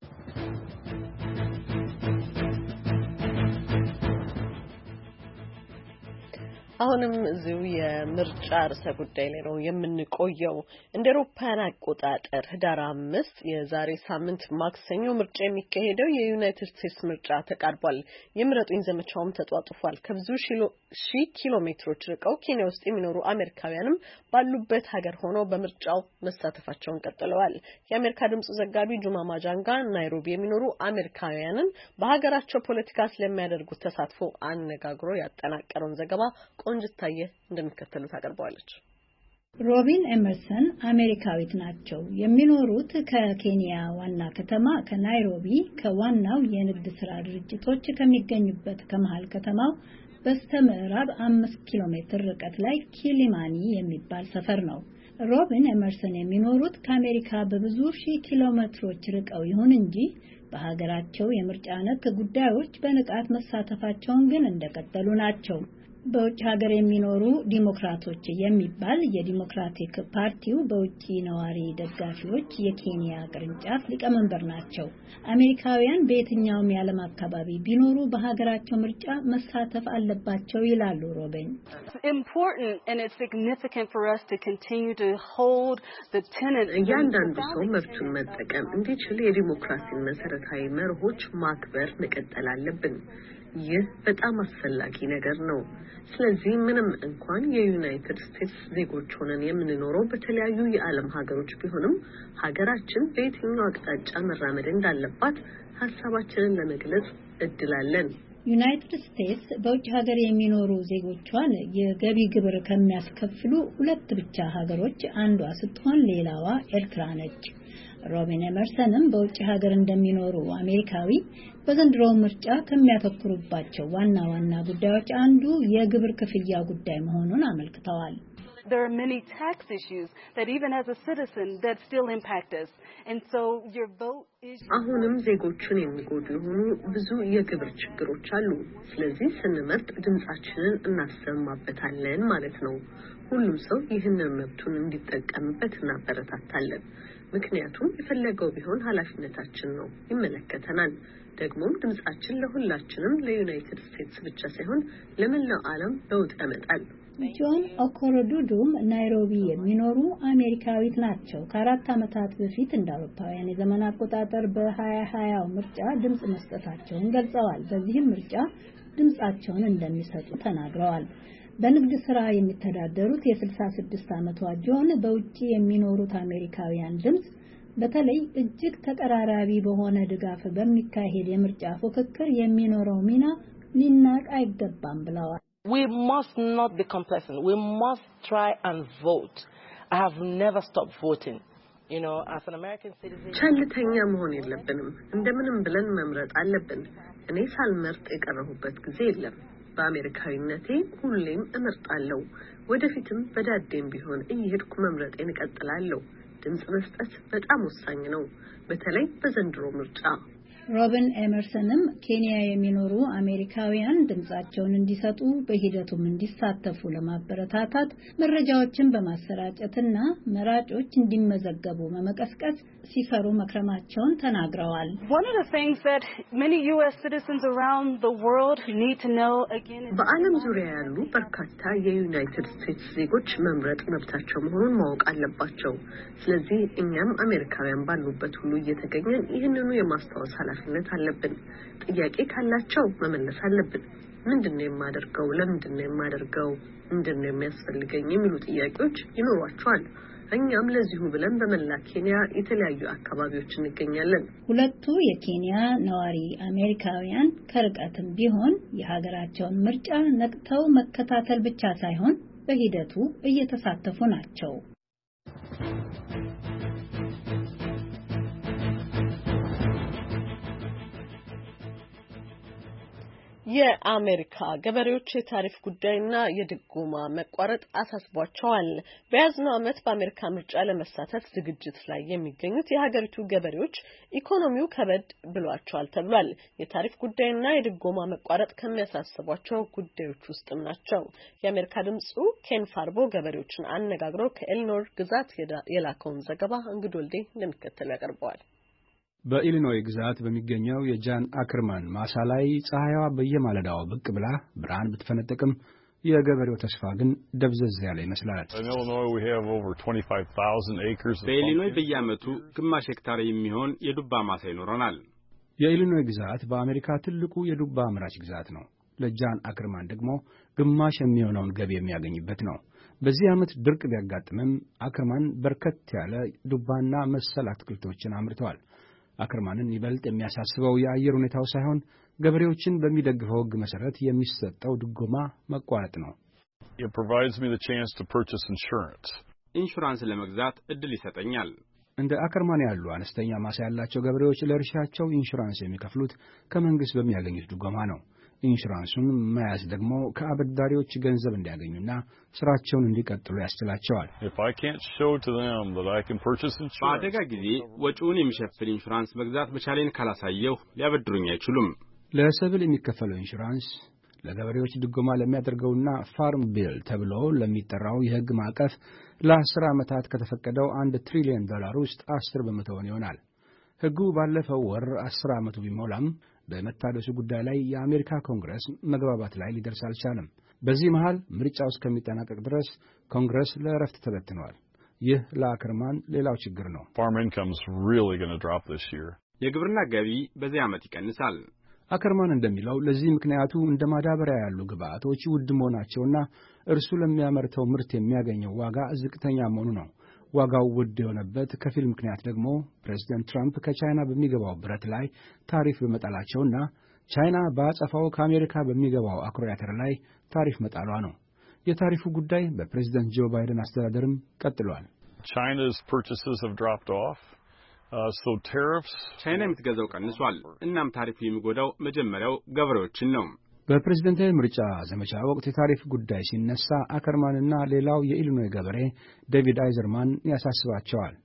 አሁንም እዚሁ የምርጫ ርዕሰ ጉዳይ ላይ ነው የምንቆየው። እንደ አውሮፓውያን አቆጣጠር ህዳር 5 የዛሬ ሳምንት ማክሰኞ ምርጫ የሚካሄደው የዩናይትድ ስቴትስ ምርጫ ተቃርቧል። የምረጡኝ ዘመቻውም ተጧጡፏል። ከብዙ ሺህ ኪሎ ሜትሮች ርቀው ኬንያ ውስጥ የሚኖሩ አሜሪካውያንም ባሉበት ሀገር ሆነው በምርጫው መሳተፋቸውን ቀጥለዋል። የአሜሪካ ድምጽ ዘጋቢ ጁማ ማጃንጋ ናይሮቢ የሚኖሩ አሜሪካውያንን በሀገራቸው ፖለቲካ ስለሚያደርጉት ተሳትፎ አነጋግሮ ያጠናቀረውን ዘገባ ቆንጅታየ እንደሚከተሉት አቀርበዋለች። ሮቢን ኤመርሰን አሜሪካዊት ናቸው። የሚኖሩት ከኬንያ ዋና ከተማ ከናይሮቢ ከዋናው የንግድ ስራ ድርጅቶች ከሚገኙበት ከመሃል ከተማው በስተምዕራብ 5 ኪሎ ሜትር ርቀት ላይ ኪሊማኒ የሚባል ሰፈር ነው። ሮቢን ኤመርሰን የሚኖሩት ከአሜሪካ በብዙ ሺህ ኪሎ ሜትሮች ርቀው ይሁን እንጂ በሀገራቸው የምርጫ ነክ ጉዳዮች በንቃት መሳተፋቸውን ግን እንደቀጠሉ ናቸው። በውጭ ሀገር የሚኖሩ ዲሞክራቶች የሚባል የዲሞክራቲክ ፓርቲው በውጪ ነዋሪ ደጋፊዎች የኬንያ ቅርንጫፍ ሊቀመንበር ናቸው። አሜሪካውያን በየትኛውም የዓለም አካባቢ ቢኖሩ በሀገራቸው ምርጫ መሳተፍ አለባቸው ይላሉ ሮቢን። እያንዳንዱ ሰው መብቱን መጠቀም እንዲችል የዲሞክራሲን መሰረታዊ መርሆች ማክበር መቀጠል አለብን። ይህ በጣም አስፈላጊ ነገር ነው። ስለዚህ ምንም እንኳን የዩናይትድ ስቴትስ ዜጎች ሆነን የምንኖረው በተለያዩ የዓለም ሀገሮች ቢሆንም ሀገራችን በየትኛው አቅጣጫ መራመድ እንዳለባት ሀሳባችንን ለመግለጽ እድል አለን። ዩናይትድ ስቴትስ በውጭ ሀገር የሚኖሩ ዜጎቿን የገቢ ግብር ከሚያስከፍሉ 2 ብቻ ሀገሮች አንዷ ስትሆን ሌላዋ ኤርትራ ነች። ሮቢን ኤመርሰንም በውጭ ሀገር እንደሚኖሩ አሜሪካዊ በዘንድሮ ምርጫ ከሚያተኩሩባቸው ዋና ዋና ጉዳዮች አንዱ የግብር ክፍያ ጉዳይ መሆኑን አመልክተዋል። There are many tax issues that even as a citizen that still impact us. And so your vote is አሁንም ዜጎችን የሚጎዱ የሆኑ ብዙ የግብር ችግሮች አሉ። ስለዚህ ስንመርጥ ድምጻችንን እናሰማበታለን ማለት ነው። ሁሉም ሰው ይህንን መብቱን እንዲጠቀምበት እናበረታታለን። ምክንያቱም የፈለገው ቢሆን ኃላፊነታችን ነው፣ ይመለከተናል። ደግሞም ድምጻችን ለሁላችንም ለዩናይትድ ስቴትስ ብቻ ሳይሆን ለመላው ዓለም ለውጥ ያመጣል። ጆን ኦኮሮዱዱም ናይሮቢ የሚኖሩ አሜሪካዊት ናቸው። ከ4 ዓመታት በፊት እንደ አውሮፓውያን የዘመን አቆጣጠር በ2020 ምርጫ ድምጽ መስጠታቸውን ገልጸዋል። በዚህም ምርጫ ድምጻቸውን እንደሚሰጡ ተናግረዋል። በንግድ ስራ የሚተዳደሩት የ66 ዓመቷ ጆን በውጪ የሚኖሩት አሜሪካውያን ድምጽ በተለይ እጅግ ተቀራራቢ በሆነ ድጋፍ በሚካሄድ የምርጫ ፉክክር የሚኖረው ሚና ሊናቅ አይገባም ብለዋል። We must not be complacent. We must try and vote. I have never stopped voting. You know, as an American citizen. ቸልተኛ መሆን የለብንም። እንደምንም ብለን መምረጥ አለብን። እኔ ሳልመርጥ የቀረሁበት ጊዜ የለም። በአሜሪካዊነቴ ሁሌም እመርጣለሁ። ወደፊትም በዳዴም ቢሆን እየሄድኩ መምረጤን እቀጥላለሁ። ድምጽ መስጠት በጣም ወሳኝ ነው፣ በተለይ በዘንድሮ ምርጫ። ሮቢን ኤመርሰንም ኬንያ የሚኖሩ አሜሪካውያን ድምጻቸውን እንዲሰጡ በሂደቱም እንዲሳተፉ ለማበረታታት መረጃዎችን በማሰራጨትና መራጮች እንዲመዘገቡ በመቀስቀስ ሲሰሩ መክረማቸውን ተናግረዋል። One of the things that many US citizens around the world need to know again is በዓለም ዙሪያ ያሉ በርካታ የዩናይትድ ስቴትስ ዜጎች መምረጥ መብታቸው መሆኑን ማወቅ አለባቸው። ስለዚህ እኛም አሜሪካውያን ባሉበት ሁሉ እየተገኘን ይህንኑ የማስታወስ ኃላፊነት አለብን። ጥያቄ ካላቸው መመለስ አለብን። ምንድነው የማደርገው? ለምንድነው የማደርገው? ምንድነው የሚያስፈልገኝ? የሚሉ ጥያቄዎች ይኖሯቸዋል። እኛም ለዚሁ ብለን በመላ ኬንያ የተለያዩ አካባቢዎች እንገኛለን። ሁለቱ የኬንያ ነዋሪ አሜሪካውያን ከርቀትም ቢሆን የሀገራቸውን ምርጫ ነቅተው መከታተል ብቻ ሳይሆን በሂደቱ እየተሳተፉ ናቸው። የአሜሪካ ገበሬዎች የታሪፍ ጉዳይና የድጎማ መቋረጥ አሳስቧቸዋል። በያዝነው ዓመት በአሜሪካ ምርጫ ለመሳተፍ ዝግጅት ላይ የሚገኙት የሀገሪቱ ገበሬዎች ኢኮኖሚው ከበድ ብሏቸዋል ተብሏል። የታሪፍ ጉዳይና የድጎማ መቋረጥ ከሚያሳስቧቸው ጉዳዮች ውስጥም ናቸው። የአሜሪካ ድምጹ ኬን ፋርቦ ገበሬዎችን አነጋግረው ከኤልኖር ግዛት የላከውን ዘገባ እንግዶ ወልዴ እንደሚከተለው ያቀርበዋል። በኢሊኖይ ግዛት በሚገኘው የጃን አክርማን ማሳ ላይ ፀሐይዋ በየማለዳው ብቅ ብላ ብርሃን ብትፈነጥቅም የገበሬው ተስፋ ግን ደብዘዝ ያለ ይመስላል። በኢሊኖይ በየዓመቱ ግማሽ ሄክታር የሚሆን የዱባ ማሳ ይኖረናል። የኢሊኖይ ግዛት በአሜሪካ ትልቁ የዱባ አምራች ግዛት ነው። ለጃን አክርማን ደግሞ ግማሽ የሚሆነውን ገቢ የሚያገኝበት ነው። በዚህ ዓመት ድርቅ ቢያጋጥምም አክርማን በርከት ያለ ዱባና መሰል አትክልቶችን አምርተዋል። አክርማንን ይበልጥ የሚያሳስበው የአየር ሁኔታው ሳይሆን ገበሬዎችን በሚደግፈው ሕግ መሰረት የሚሰጠው ድጎማ መቋረጥ ነው። ኢንሹራንስ ለመግዛት እድል ይሰጠኛል። እንደ አክርማን ያሉ አነስተኛ ማሳ ያላቸው ገበሬዎች ለእርሻቸው ኢንሹራንስ የሚከፍሉት ከመንግስት በሚያገኙት ድጎማ ነው። ኢንሹራንሱን መያዝ ደግሞ ከአበዳሪዎች ገንዘብ እንዲያገኙና ስራቸውን እንዲቀጥሉ ያስችላቸዋል። በአደጋ ጊዜ ወጪውን የሚሸፍን ኢንሹራንስ መግዛት መቻሌን ካላሳየሁ ሊያበድሩኝ አይችሉም። ለሰብል የሚከፈለው ኢንሹራንስ ለገበሬዎች ድጎማ ለሚያደርገውና ፋርም ቢል ተብሎ ለሚጠራው የሕግ ማዕቀፍ ለ10 ዓመታት ከተፈቀደው $1 ትሪሊዮን ውስጥ 10 በመቶውን ይሆናል። ሕጉ ባለፈው ወር 10 ዓመቱ ቢሞላም በመታደሱ ጉዳይ ላይ የአሜሪካ ኮንግረስ መግባባት ላይ ሊደርስ አልቻለም። በዚህ መሃል ምርጫው እስከሚጠናቀቅ ድረስ ኮንግረስ ለእረፍት ተበትኗል። ይህ ለአክርማን ሌላው ችግር ነው። የግብርና ገቢ በዚህ ዓመት ይቀንሳል። አክርማን እንደሚለው ለዚህ ምክንያቱ እንደ ማዳበሪያ ያሉ ግብአቶች ውድ መሆናቸውና እርሱ ለሚያመርተው ምርት የሚያገኘው ዋጋ ዝቅተኛ መሆኑ ነው። ዋጋው ውድ የሆነበት ከፊል ምክንያት ደግሞ ፕሬዚደንት ትራምፕ ከቻይና በሚገባው ብረት ላይ ታሪፍ በመጣላቸውና ቻይና በአጸፋው ከአሜሪካ በሚገባው አኩሪ አተር ላይ ታሪፍ መጣሏ ነው። የታሪፉ ጉዳይ በፕሬዚደንት ጆ ባይደን አስተዳደርም ቀጥሏል። ቻይና የምትገዛው ቀንሷል። እናም ታሪፉ የሚጎዳው መጀመሪያው ገበሬዎችን ነው። በፕሬዝደንታዊ ምርጫ ዘመቻ ወቅት የታሪፍ ጉዳይ ሲነሳ አከርማንና ሌላው የኢሊኖይ ገበሬ ዴቪድ አይዘርማን ያሳስባቸዋል።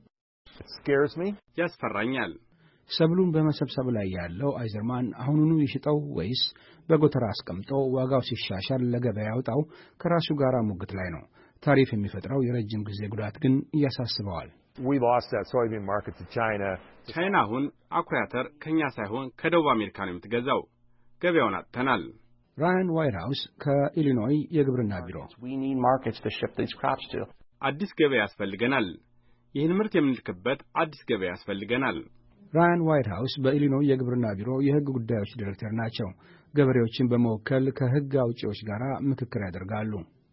ያስፈራኛል። ሰብሉን በመሰብሰብ ላይ ያለው አይዘርማን አሁኑኑ ይሽጠው ወይስ በጎተራ አስቀምጦ ዋጋው ሲሻሻል ለገበያ ያውጣው ከራሱ ጋር ሙግት ላይ ነው። ታሪፍ የሚፈጥረው የረጅም ጊዜ ጉዳት ግን ያሳስበዋል። ቻይና አሁን አኩሪ አተር ከኛ ሳይሆን ከደቡብ አሜሪካ ነው የምትገዛው። ገበያውን አጥተናል። ራያን ዋይትሃውስ ከኢሊኖይ የግብርና ቢሮ አዲስ ገበያ ያስፈልገናል። ይህን ምርት የምንልክበት አዲስ ገበያ ያስፈልገናል። ራያን ዋይትሃውስ በኢሊኖይ የግብርና ቢሮ የሕግ ጉዳዮች ዲሬክተር ናቸው። ገበሬዎችን በመወከል ከሕግ አውጪዎች ጋር ምክክር ያደርጋሉ።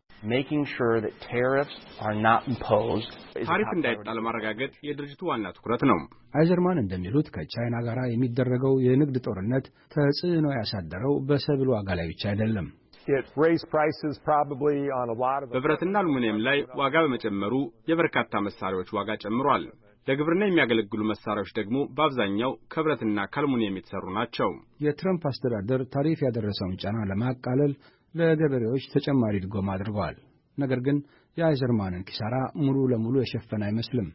ታሪፍ እንዳይጣል ማረጋገጥ የድርጅቱ ዋና ትኩረት ነው። አይዘርማን እንደሚሉት ከቻይና ጋር የሚደረገው የንግድ ጦርነት ተጽዕኖ ያሳደረው በሰብል ዋጋ ላይ ብቻ አይደለም። በብረትና አሉሚኒየም ላይ ዋጋ በመጨመሩ የበርካታ መሳሪያዎች ዋጋ ጨምሯል። ለግብርና የሚያገለግሉ መሳሪያዎች ደግሞ በአብዛኛው ከብረትና ከአሉሚኒየም የተሰሩ ናቸው። የትራምፕ አስተዳደር ታሪፍ ያደረሰውን ጫና ለማቃለል ለገበሬዎች ተጨማሪ ድጎማ አድርገዋል። ነገር ግን የአይዘርማንን ኪሳራ ሙሉ ለሙሉ የሸፈነ አይመስልም።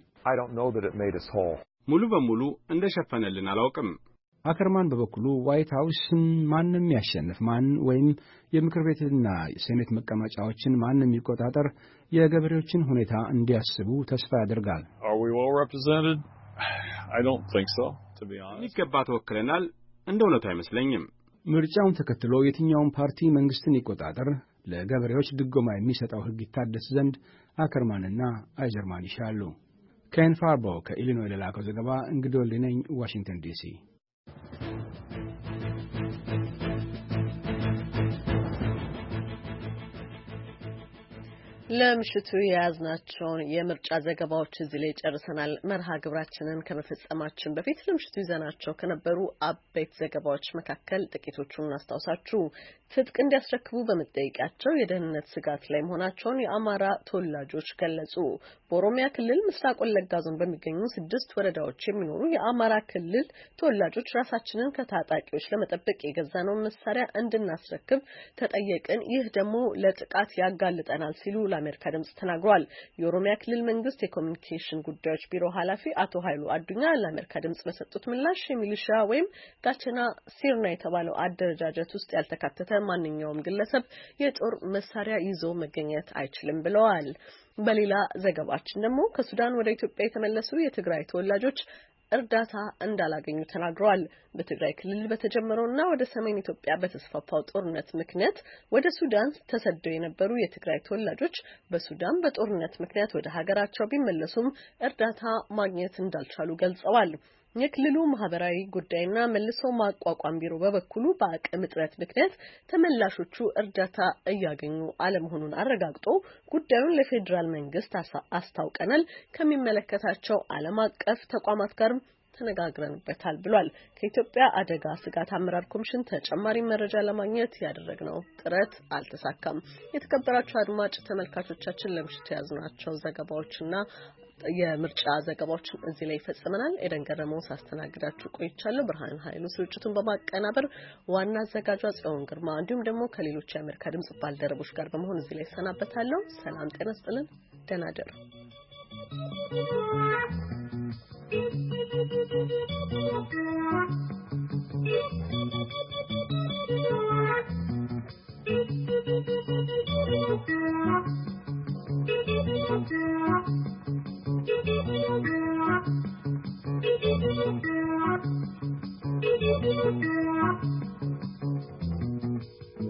ሙሉ በሙሉ እንደሸፈነልን አላውቅም። አከርማን በበኩሉ ዋይት ሃውስን ማንም ያሸንፍ ማን ወይም የምክር ቤትና ሴኔት መቀመጫዎችን ማንም ይቆጣጠር የገበሬዎችን ሁኔታ እንዲያስቡ ተስፋ ያደርጋል። የሚገባ ተወክለናል። እንደ እውነቱ አይመስለኝም። ምርጫውን ተከትሎ የትኛውን ፓርቲ መንግስትን ይቆጣጠር ለገበሬዎች ድጎማ የሚሰጠው ሕግ ይታደስ ዘንድ አከርማንና አይዘርማን ይሻሉ። ኬን ፋርቦ ከኢሊኖይ ለላከው ዘገባ እንግዶ ሊነኝ ዋሽንግተን ዲሲ። ለምሽቱ የያዝናቸውን የምርጫ ዘገባዎች እዚህ ላይ ጨርሰናል። መርሃ ግብራችንን ከመፈጸማችን በፊት ለምሽቱ ይዘናቸው ከነበሩ አበይት ዘገባዎች መካከል ጥቂቶቹን እናስታውሳችሁ። ትጥቅ እንዲያስረክቡ በመጠየቃቸው የደህንነት ስጋት ላይ መሆናቸውን የአማራ ተወላጆች ገለጹ። በኦሮሚያ ክልል ምስራቅ ወለጋ ዞን በሚገኙ 6 ወረዳዎች የሚኖሩ የአማራ ክልል ተወላጆች ራሳችንን ከታጣቂዎች ለመጠበቅ የገዛነውን መሳሪያ እንድናስረክብ ተጠየቅን፣ ይህ ደግሞ ለጥቃት ያጋልጠናል ሲሉ ለአሜሪካ ድምጽ ተናግሯል። የኦሮሚያ ክልል መንግስት የኮሚኒኬሽን ጉዳዮች ቢሮ ኃላፊ አቶ ኃይሉ አዱኛ ለአሜሪካ ድምጽ በሰጡት ምላሽ የሚሊሻ ወይም ጋቸና ሲርና የተባለው አደረጃጀት ውስጥ ያልተካተተ ማንኛውም ግለሰብ የጦር መሳሪያ ይዞ መገኘት አይችልም ብለዋል። በሌላ ዘገባችን ደግሞ ከሱዳን ወደ ኢትዮጵያ የተመለሱ የትግራይ ተወላጆች እርዳታ እንዳላገኙ ተናግረዋል። በትግራይ ክልል በተጀመረውና ወደ ሰሜን ኢትዮጵያ በተስፋፋው ጦርነት ምክንያት ወደ ሱዳን ተሰደው የነበሩ የትግራይ ተወላጆች በሱዳን በጦርነት ምክንያት ወደ ሀገራቸው ቢመለሱም እርዳታ ማግኘት እንዳልቻሉ ገልጸዋል። የክልሉ ማህበራዊ ጉዳይና መልሶ ማቋቋም ቢሮ በበኩሉ በአቅም እጥረት ምክንያት ተመላሾቹ እርዳታ እያገኙ አለመሆኑን አረጋግጦ ጉዳዩን ለፌዴራል መንግስት አስታውቀናል፣ ከሚመለከታቸው ዓለም አቀፍ ተቋማት ጋርም ተነጋግረንበታል ብሏል። ከኢትዮጵያ አደጋ ስጋት አመራር ኮሚሽን ተጨማሪ መረጃ ለማግኘት ያደረግነው ጥረት አልተሳካም። የተከበራችሁ አድማጭ ተመልካቾቻችን ለምሽቱ ያዝናቸው ዘገባዎችና የምርጫ ዘገባዎችን እዚህ ላይ ፈጽመናል። ኤደን ገረመው ሳስተናግዳችሁ ቆይቻለሁ። ብርሃን ኃይሉ ስርጭቱን በማቀናበር ዋና አዘጋጇ ጽዮን ግርማ እንዲሁም ደግሞ ከሌሎች የአሜሪካ ድምጽ ባልደረቦች ጋር በመሆን እዚህ ላይ ሰናበታለሁ። ሰላም ጤና ይስጥልን። ደህና እደሩ።